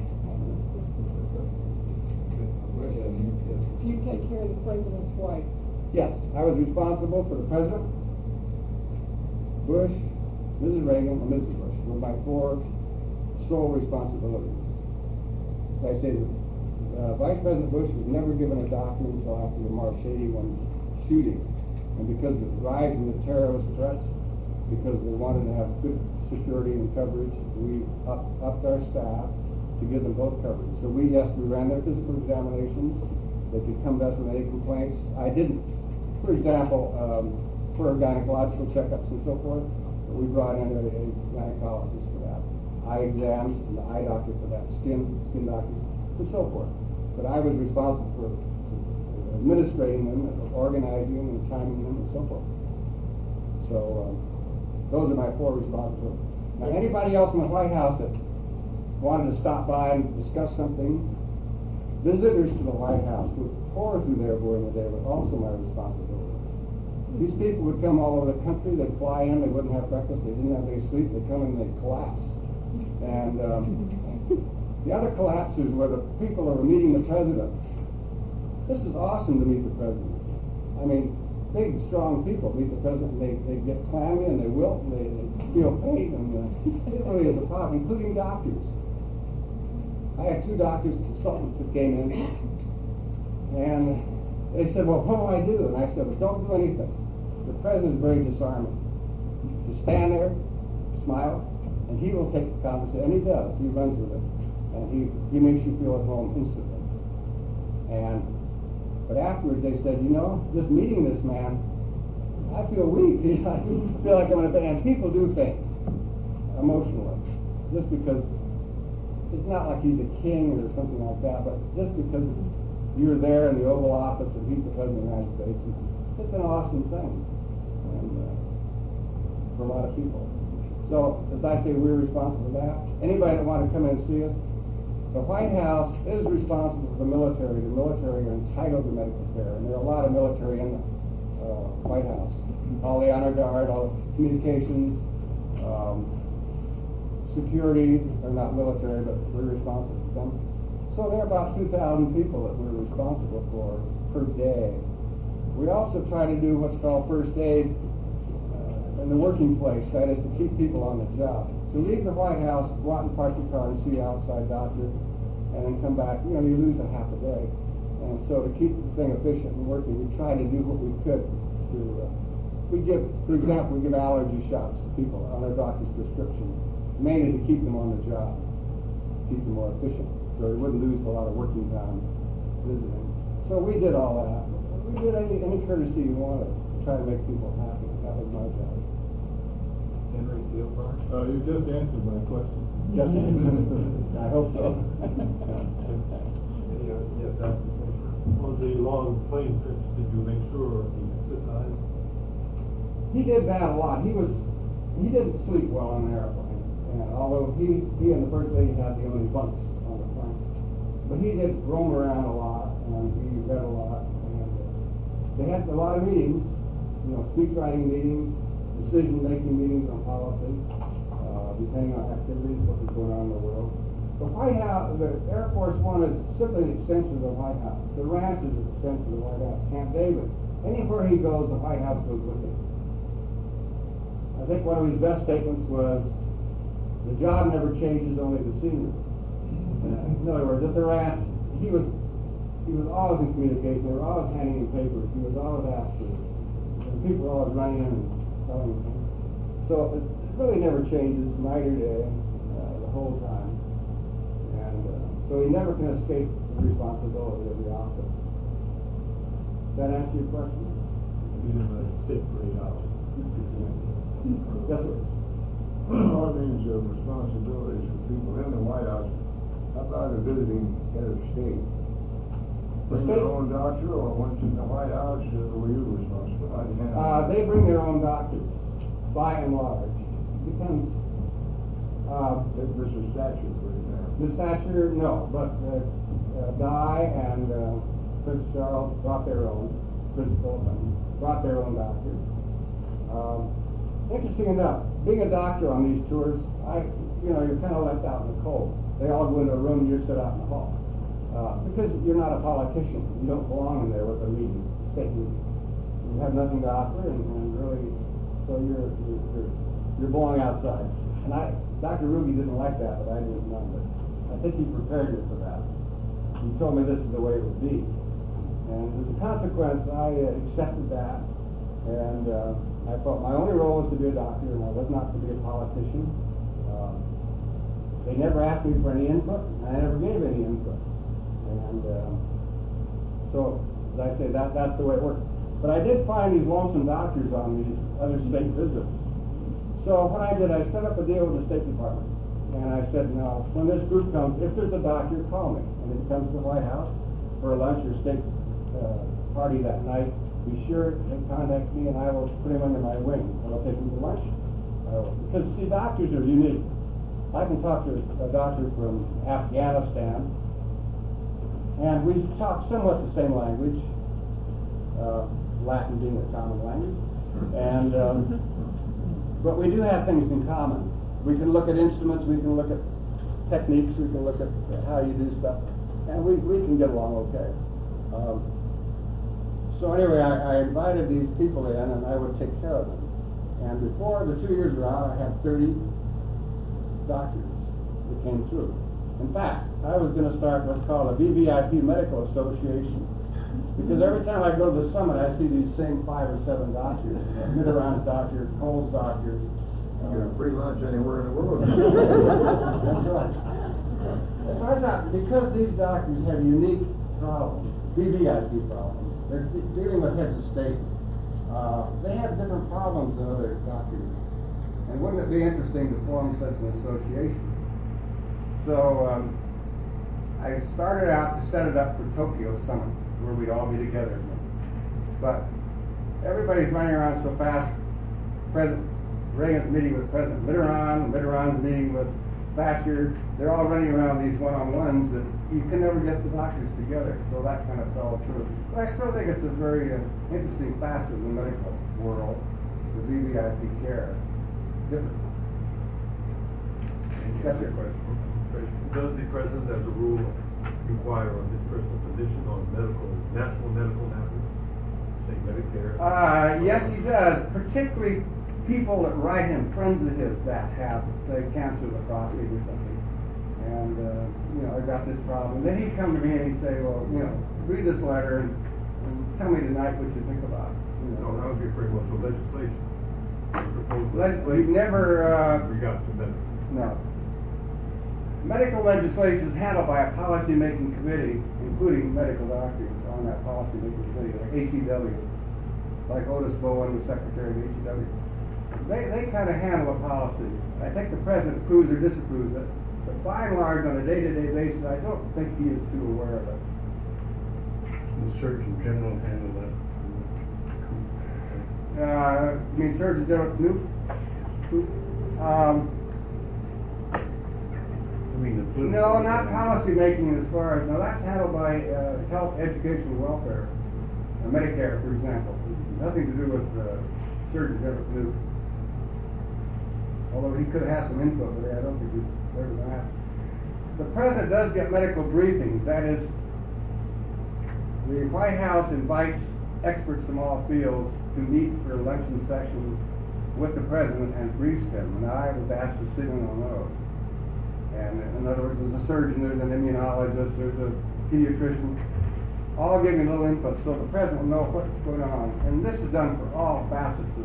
Do you take care of the president's wife? Yes, I was responsible for the president, Bush, Mrs. Reagan, and Mrs. Bush were my 4 sole responsibilities. As I say, Vice President Bush was never given a document until after the March 81 shooting. And because of the rise in the terrorist threats, because they wanted to have good security and coverage, we upped our staff to give them both coverage. So we ran their physical examinations. They could come to us with any complaints. I didn't. For example, for gynecological checkups and so forth, we brought in a gynecologist for that. Eye exams, and the eye doctor for that, skin doctor, and so forth. But I was responsible for administrating them, organizing them, and timing them, and so forth. So those are my 4 responsibilities. Now, anybody else in the White House that wanted to stop by and discuss something, visitors to the White House would pour through there during the day was also my responsibility. These people would come all over the country. They'd fly in. They wouldn't have breakfast. They didn't have any sleep. They'd come in and they'd collapse. And the other collapses were the people that were meeting the president. This is awesome to meet the president. I mean, big, strong people meet the president, and they get clammy, and they wilt, and they feel pain, and it really is a problem, including doctors. I had 2 doctors, consultants that came in, and they said, well, what do I do? And I said, well, don't do anything. The president is very disarming. Just stand there, smile, and he will take the conversation, and he does. He runs with it, and he makes you feel at home instantly. But afterwards they said, just meeting this man, I feel weak. I feel like I'm going to faint. And people do faint emotionally, just because it's not like he's a king or something like that, but just because you're there in the Oval Office and he's the President of the United States, it's an awesome thing, and for a lot of people. So, as I say, we're responsible for that. Anybody that want to come in and see us, the White House is responsible for the military. The military are entitled to medical care, and there are a lot of military in the White House. All the honor guard, all the communications, security, they're not military, but we're responsible for them. So there are about 2,000 people that we're responsible for per day. We also try to do what's called first aid in the working place, that is to keep people on the job. To leave the White House, go out and park your car and see an outside doctor, and then come back, you lose a half a day. And so to keep the thing efficient and working, we try to do what we could to, for example, we give allergy shots to people on their doctor's prescription, mainly to keep them on the job, keep them more efficient, so they wouldn't lose a lot of working time visiting. So we did all that. We did any courtesy you wanted to try to make people happy. That was my job. Henry Fieldbar? You just answered my question. Yes, I hope so. On the long plane trips, did you make sure he exercised? He did that a lot. He didn't sleep well on an airplane, and although he and the first lady had the only bunks on the plane, but he did roam around a lot, and he read a lot, and they had a lot of meetings, speech writing meetings, decision-making meetings on policy, depending on activities, what was going on in the world. The White House, the Air Force One is simply an extension of the White House. The ranch is an extension of the White House. Camp David, anywhere he goes, the White House goes with him. I think one of his best statements was, the job never changes, only the scenery. In other words, at the ranch, he was always in communication. They were always handing him papers. He was always asked to. And people were always running in and telling him. So it really never changes, night or day, the whole time. And so he never can escape the responsibility of the office. Does that answer your question? You didn't sit for 8 hours. Yes, sir. All these responsibilities for people in the White House, how about a visiting head of state? Bring their own doctor, or once in the White House, were you responsible? How do you handle that? They bring their own doctors, by and large. Depends. Mr. Thatcher, for example. Ms. Thatcher, no, but Di and Prince Charles brought their own, Prince Philip brought their own doctors. Interesting enough, being a doctor on these tours, you're kind of left out in the cold. They all go into a room and you sit out in the hall. Because you're not a politician. You don't belong in there with a meeting, state meeting. You have nothing to offer, and really, so you're belong outside. And Dr. Ruby didn't like that, but I didn't know. But I think he prepared me for that. He told me this is the way it would be. And as a consequence, I accepted that. And I thought my only role was to be a doctor, and I was not to be a politician. They never asked me for any input, and I never gave any input. And so, as I say, that's the way it worked. But I did find these lonesome doctors on these other state visits. So what I did, I set up a deal with the State Department. And I said, now, when this group comes, if there's a doctor, call me. And if it comes to the White House for a lunch or state party that night, be sure to contact me and I will put him under my wing. I'll take him to lunch. Because, see, doctors are unique. I can talk to a doctor from Afghanistan, And we talk somewhat the same language, Latin being a common language. And but we do have things in common. We can look at instruments, we can look at techniques, we can look at how you do stuff, and we can get along okay. So anyway, I invited these people in, and I would take care of them. And before the 2 years were out, I had 30 doctors that came through. In fact, I was going to start what's called a VVIP Medical Association, because every time I go to the summit, I see these same 5 or 7 doctors, Mitterrand's doctors, Cole's doctors. You get a free lunch anywhere in the world. That's right. So I thought, because these doctors have unique problems, VVIP problems, they're dealing with heads of state, they have different problems than other doctors. And wouldn't it be interesting to form such an association? So I started out to set it up for Tokyo Summit, where we'd all be together. But everybody's running around so fast. President Reagan's meeting with President Mitterrand, Mitterrand's meeting with Thatcher. They're all running around these one-on-ones that you can never get the doctors together. So that kind of fell through. But I still think it's a very interesting facet of the medical world, the VVIP care. Different. That's your question. Does the president, as a rule, inquire on his personal position on national medical matters, say Medicare? Yes, he does. Particularly people that write him, friends of his that have, say, cancer of the prostate or something. And, I got this problem. Then he'd come to me and he'd say, well, read this letter and tell me tonight what you think about it. No, that would be pretty much for legislation. We've never... regard to medicine. No. Medical legislation is handled by a policy-making committee, including medical doctors on that policy-making committee, like HEW, like Otis Bowen, the secretary of HEW. They kind of handle a policy. I think the president approves or disapproves it, but by and large, on a day-to-day basis, I don't think he is too aware of it. The Surgeon General handled that. You mean Surgeon General Knoop? No, not policy making as far as, no, that's handled by health, education, and welfare. Medicare, for example. Nothing to do with Surgeon General Knoop. Although he could have had some input, but I don't think he's ever done that. The president does get medical briefings. That is, the White House invites experts from all fields to meet for election sessions with the president and briefs him. And I was asked to sit in on those. And in other words, there's a surgeon, there's an immunologist, there's a pediatrician, all giving a little input so the president will know what's going on. And this is done for all facets of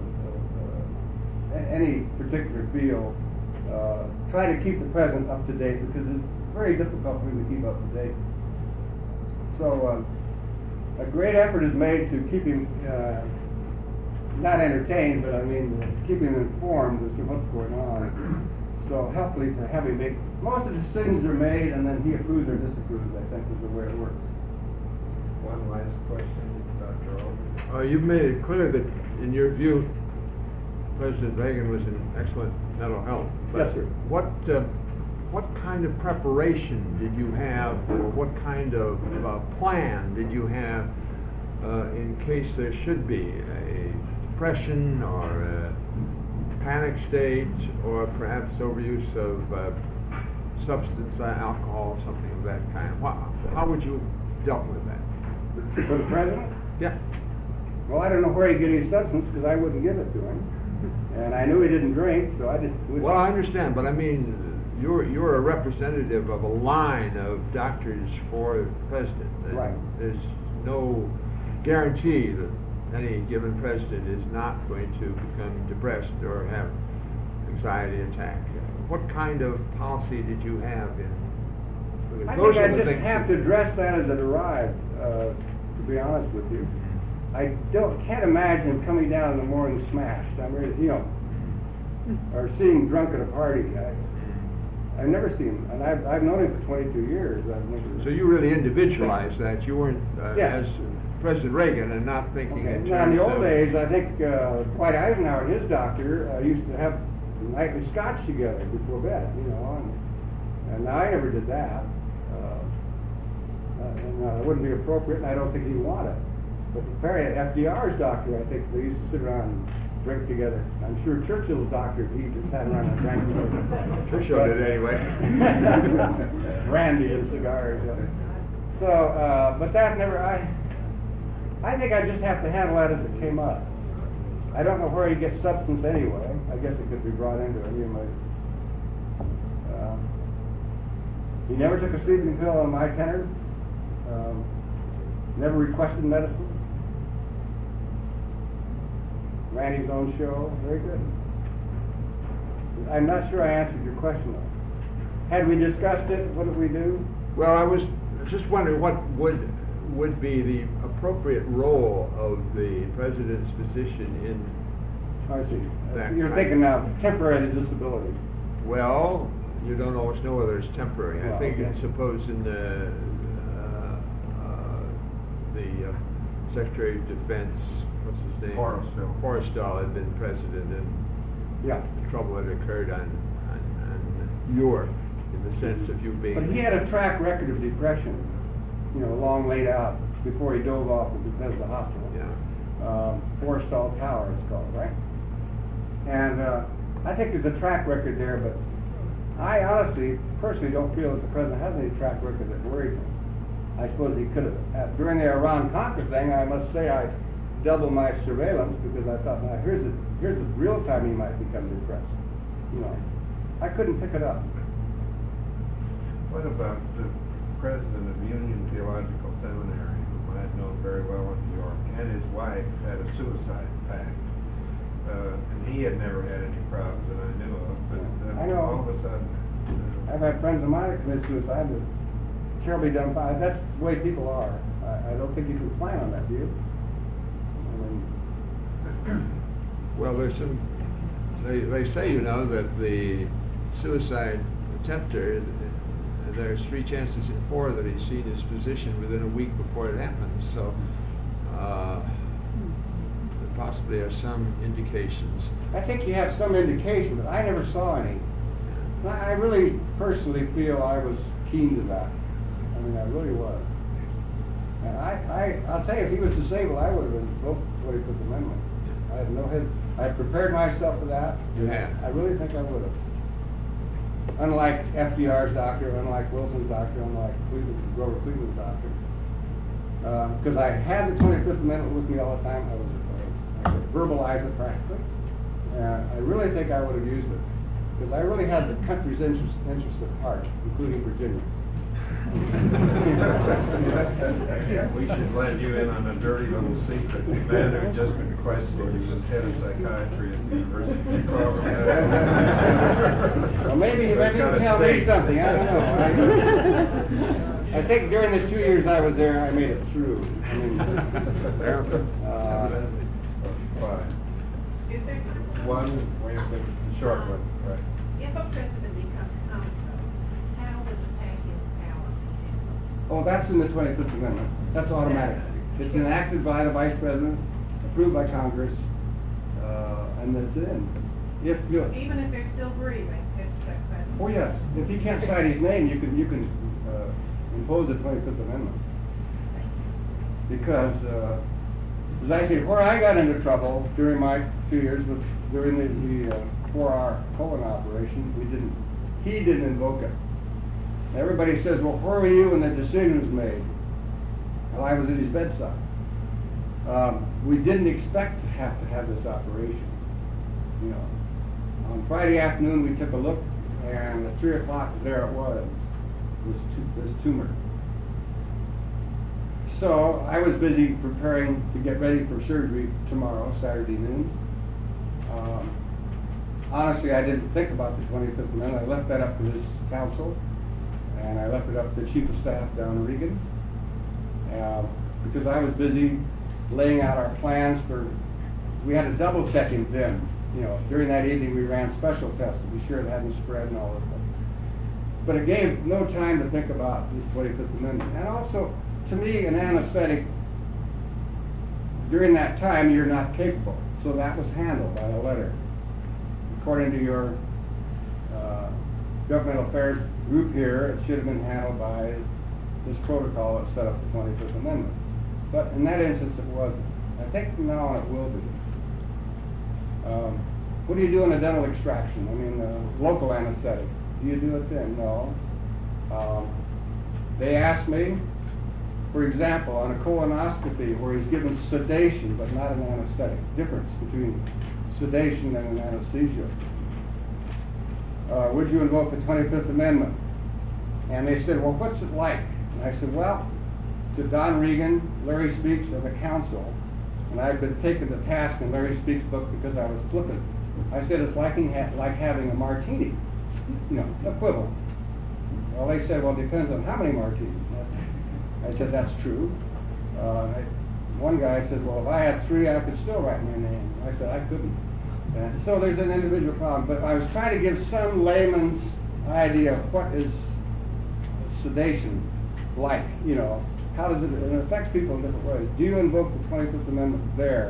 any particular field. Try to keep the president up to date because it's very difficult for him to keep up to date. So a great effort is made to keep him not entertained, but I mean keep him informed as to what's going on. So helpfully to have him make, most of the decisions are made and then he approves or disapproves, I think is the way it works. One last question, Dr. Aldrich. You've made it clear that, in your view, President Reagan was in excellent mental health. Yes, sir. What kind of preparation did you have, or what kind of plan did you have in case there should be a depression or a panic state, or perhaps overuse of substance, alcohol, something of that kind? How would you have dealt with that? For the president? Yeah. Well, I don't know where he'd get his substance because I wouldn't give it to him. And I knew he didn't drink, so I didn't. Well, I understand, but I mean, you're a representative of a line of doctors for the president. And right. There's no guarantee that any given president is not going to become depressed or have anxiety attack. What kind of policy did you have in? I think I just have to address that as it arrived. To be honest with you, I can't imagine him coming down in the morning smashed. I mean, or seeing drunk at a party. I've never seen him, and I've known him for 22 years. I've never. So you really individualized that. You weren't yes. as President Reagan and not thinking in terms now, in the old of days, I think Dwight Eisenhower, his doctor, used to have nightly scotch together before bed, and I never did that. and it wouldn't be appropriate, and I don't think he'd want it. But apparently FDR's doctor, I think they used to sit around and drink together. I'm sure Churchill's doctor, he just sat around and drank together. Churchill did anyway. Brandy and cigars. Yeah. So, but that never, I think I just have to handle that as it came up. I don't know where he gets substance anyway. I guess it could be brought into it. He never took a sleeping pill on my tenor. Never requested medicine. Ran his own show. Very good. I'm not sure I answered your question though. Had we discussed it, what did we do? Well, I was just wondering what would be the appropriate role of the president's position in I see. that You're kind- thinking now temporary disability. Well, you don't always know whether it's temporary. I Well, think, okay. suppose in the Secretary of Defense, what's his name? Forrestal had been president, and Yeah. the trouble had occurred on York, in the sense of you being. But he had a track record of depression, long laid out before he dove off of Bethesda Hospital. Yeah. Forrestal Tower, it's called, right? And I think there's a track record there, but I honestly, personally don't feel that the president has any track record that worried me. I suppose he could have. During the Iran-Contra thing, I must say I doubled my surveillance because I thought, now here's the real time he might become depressed. I couldn't pick it up. What about the president of Union Theological Seminary, whom I had known very well in New York, and his wife had a suicide pact? And he had never had any problems that I knew of, but I know. all of a sudden... I've had friends of mine that commit suicide that are terribly dumbfounded. That's the way people are. I don't think you can plan on that, do you? Well, there's some. They say that the suicide attempter, there's 3 chances in 4 that he's seen his physician within a week before it happens. So there possibly are some indications. I think you have some indication, but I never saw any. I really personally feel I was keen to that. I really was. And I'll tell you, if he was disabled, I would have invoked the 25th Amendment. I had no head. I had prepared myself for that. Yeah. I really think I would have. Unlike FDR's doctor, unlike Wilson's doctor, unlike Grover Cleveland's doctor. Because I had the 25th Amendment with me all the time. I could verbalize it practically. And I really think I would have used it. Because I really had the country's interest at heart, including Virginia. We should let you in on a dirty little secret. The man who had just been questioned, he was head of psychiatry at the University of Chicago. Well, maybe you can tell me something. I don't know. I think during the 2 years I was there, I made it through. Fine. Is there The short one, right. If a president becomes comatose, how would the passing of power be handled? Oh, that's in the 25th Amendment. That's automatic. It's enacted by the Vice President, approved by Congress, and that's in. Even if they're still breathing, it's that kind of... Oh yes, if he can't cite his name, you can impose the 25th Amendment. Because, as I say, where I got into trouble during my 2 years during the 4-hour colon operation, he didn't invoke it. Everybody says, well, where were you when the decision was made? Well, I was at his bedside. We didn't expect to have this operation. On Friday afternoon, we took a look, and at 3 o'clock, there it was, this tumor. So I was busy preparing to get ready for surgery tomorrow, Saturday noon. Honestly, I didn't think about the 25th Amendment. I left that up to this council, and I left it up to the Chief of Staff down in Regan, because I was busy laying out our plans we had a double check in VIM. During that evening we ran special tests to be sure it hadn't spread and all of that. But it gave no time to think about this 25th Amendment. And also, to me, an anesthetic, during that time, you're not capable. So that was handled by a letter. According to your governmental affairs group here, it should have been handled by this protocol that set up the 25th Amendment. But in that instance, it wasn't. I think now it will be. What do you do in a dental extraction? I mean, local anesthetic. Do you do it then? No. They asked me, for example, on a colonoscopy where he's given sedation but not an anesthetic. Difference between sedation and an anesthesia. Would you invoke the 25th Amendment? And they said, well, what's it like? And I said, well, to Don Regan, Larry Speaks, and the council, and I've been taken to task in Larry Speaks' book because I was flippant. I said it's like having a martini, equivalent. Well, they said, well, it depends on how many martinis. I said, that's true. One guy said, well, if I had 3, I could still write my name. I said, I couldn't. So there's an individual problem. But I was trying to give some layman's idea of what is sedation like, How does it affects people in different ways. Do you invoke the 25th Amendment there?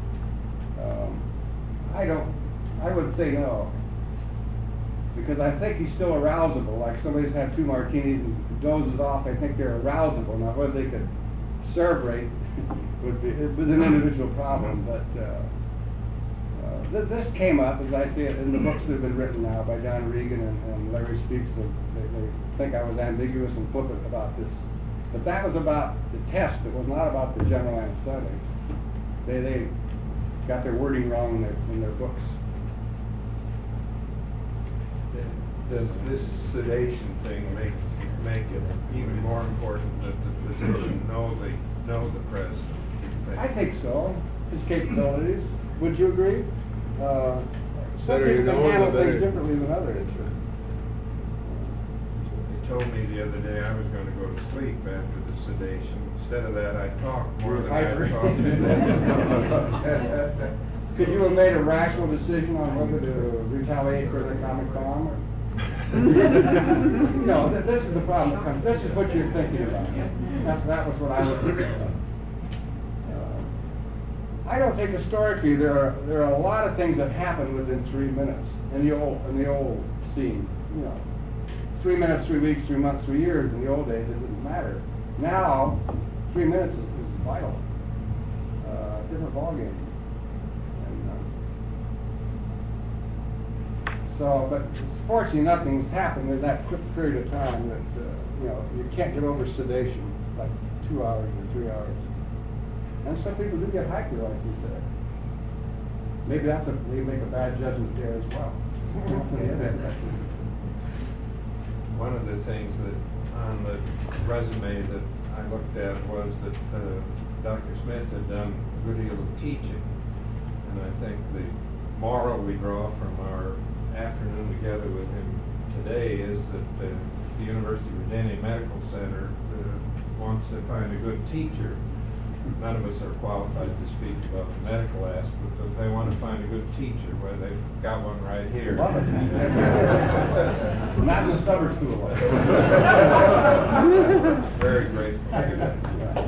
I would say no. Because I think he's still arousable. Like somebody's had 2 martinis and dozes off, I think they're arousable. Now, whether they could cerebrate it was an individual problem. But this came up, as I see it, in the books that have been written now by Don Regan and Larry Speaks. They think I was ambiguous and flippant about this. But that was about the test. It was not about the general anesthetic. They got their wording wrong in their books. Does this sedation thing make it even more important that the physician know the president? I think so. His capabilities. Would you agree? Some Better you people know, can handle the better. things differently than others. They told me the other day I was going to go to sleep after the sedation. Instead of that, I talked more than I ever talked. Could you have made a rational decision on whether to retaliate for an economic bomb? No, this is the problem. This is what you're thinking about. That was what I was thinking about. I don't think historically there are a lot of things that happen within 3 minutes in the old scene. 3 minutes, 3 weeks, 3 months, 3 years. In the old days, it didn't matter. Now, 3 minutes is vital. Different ballgame. But fortunately, nothing's happened in that quick period of time that you can't get over sedation like 2 hours or 3 hours. And some people do get hyper, like you said. Maybe they make a bad judgment there as well. One of the things that on the resume that I looked at was that Dr. Smith had done a good deal of teaching. And I think the moral we draw from our afternoon together with him today is that the University of Virginia Medical Center wants to find a good teacher. None of us are qualified to speak about the medical aspect, but they want to find a good teacher. Well, they've got one right here. Love it. Not in the summer school. Very grateful to you.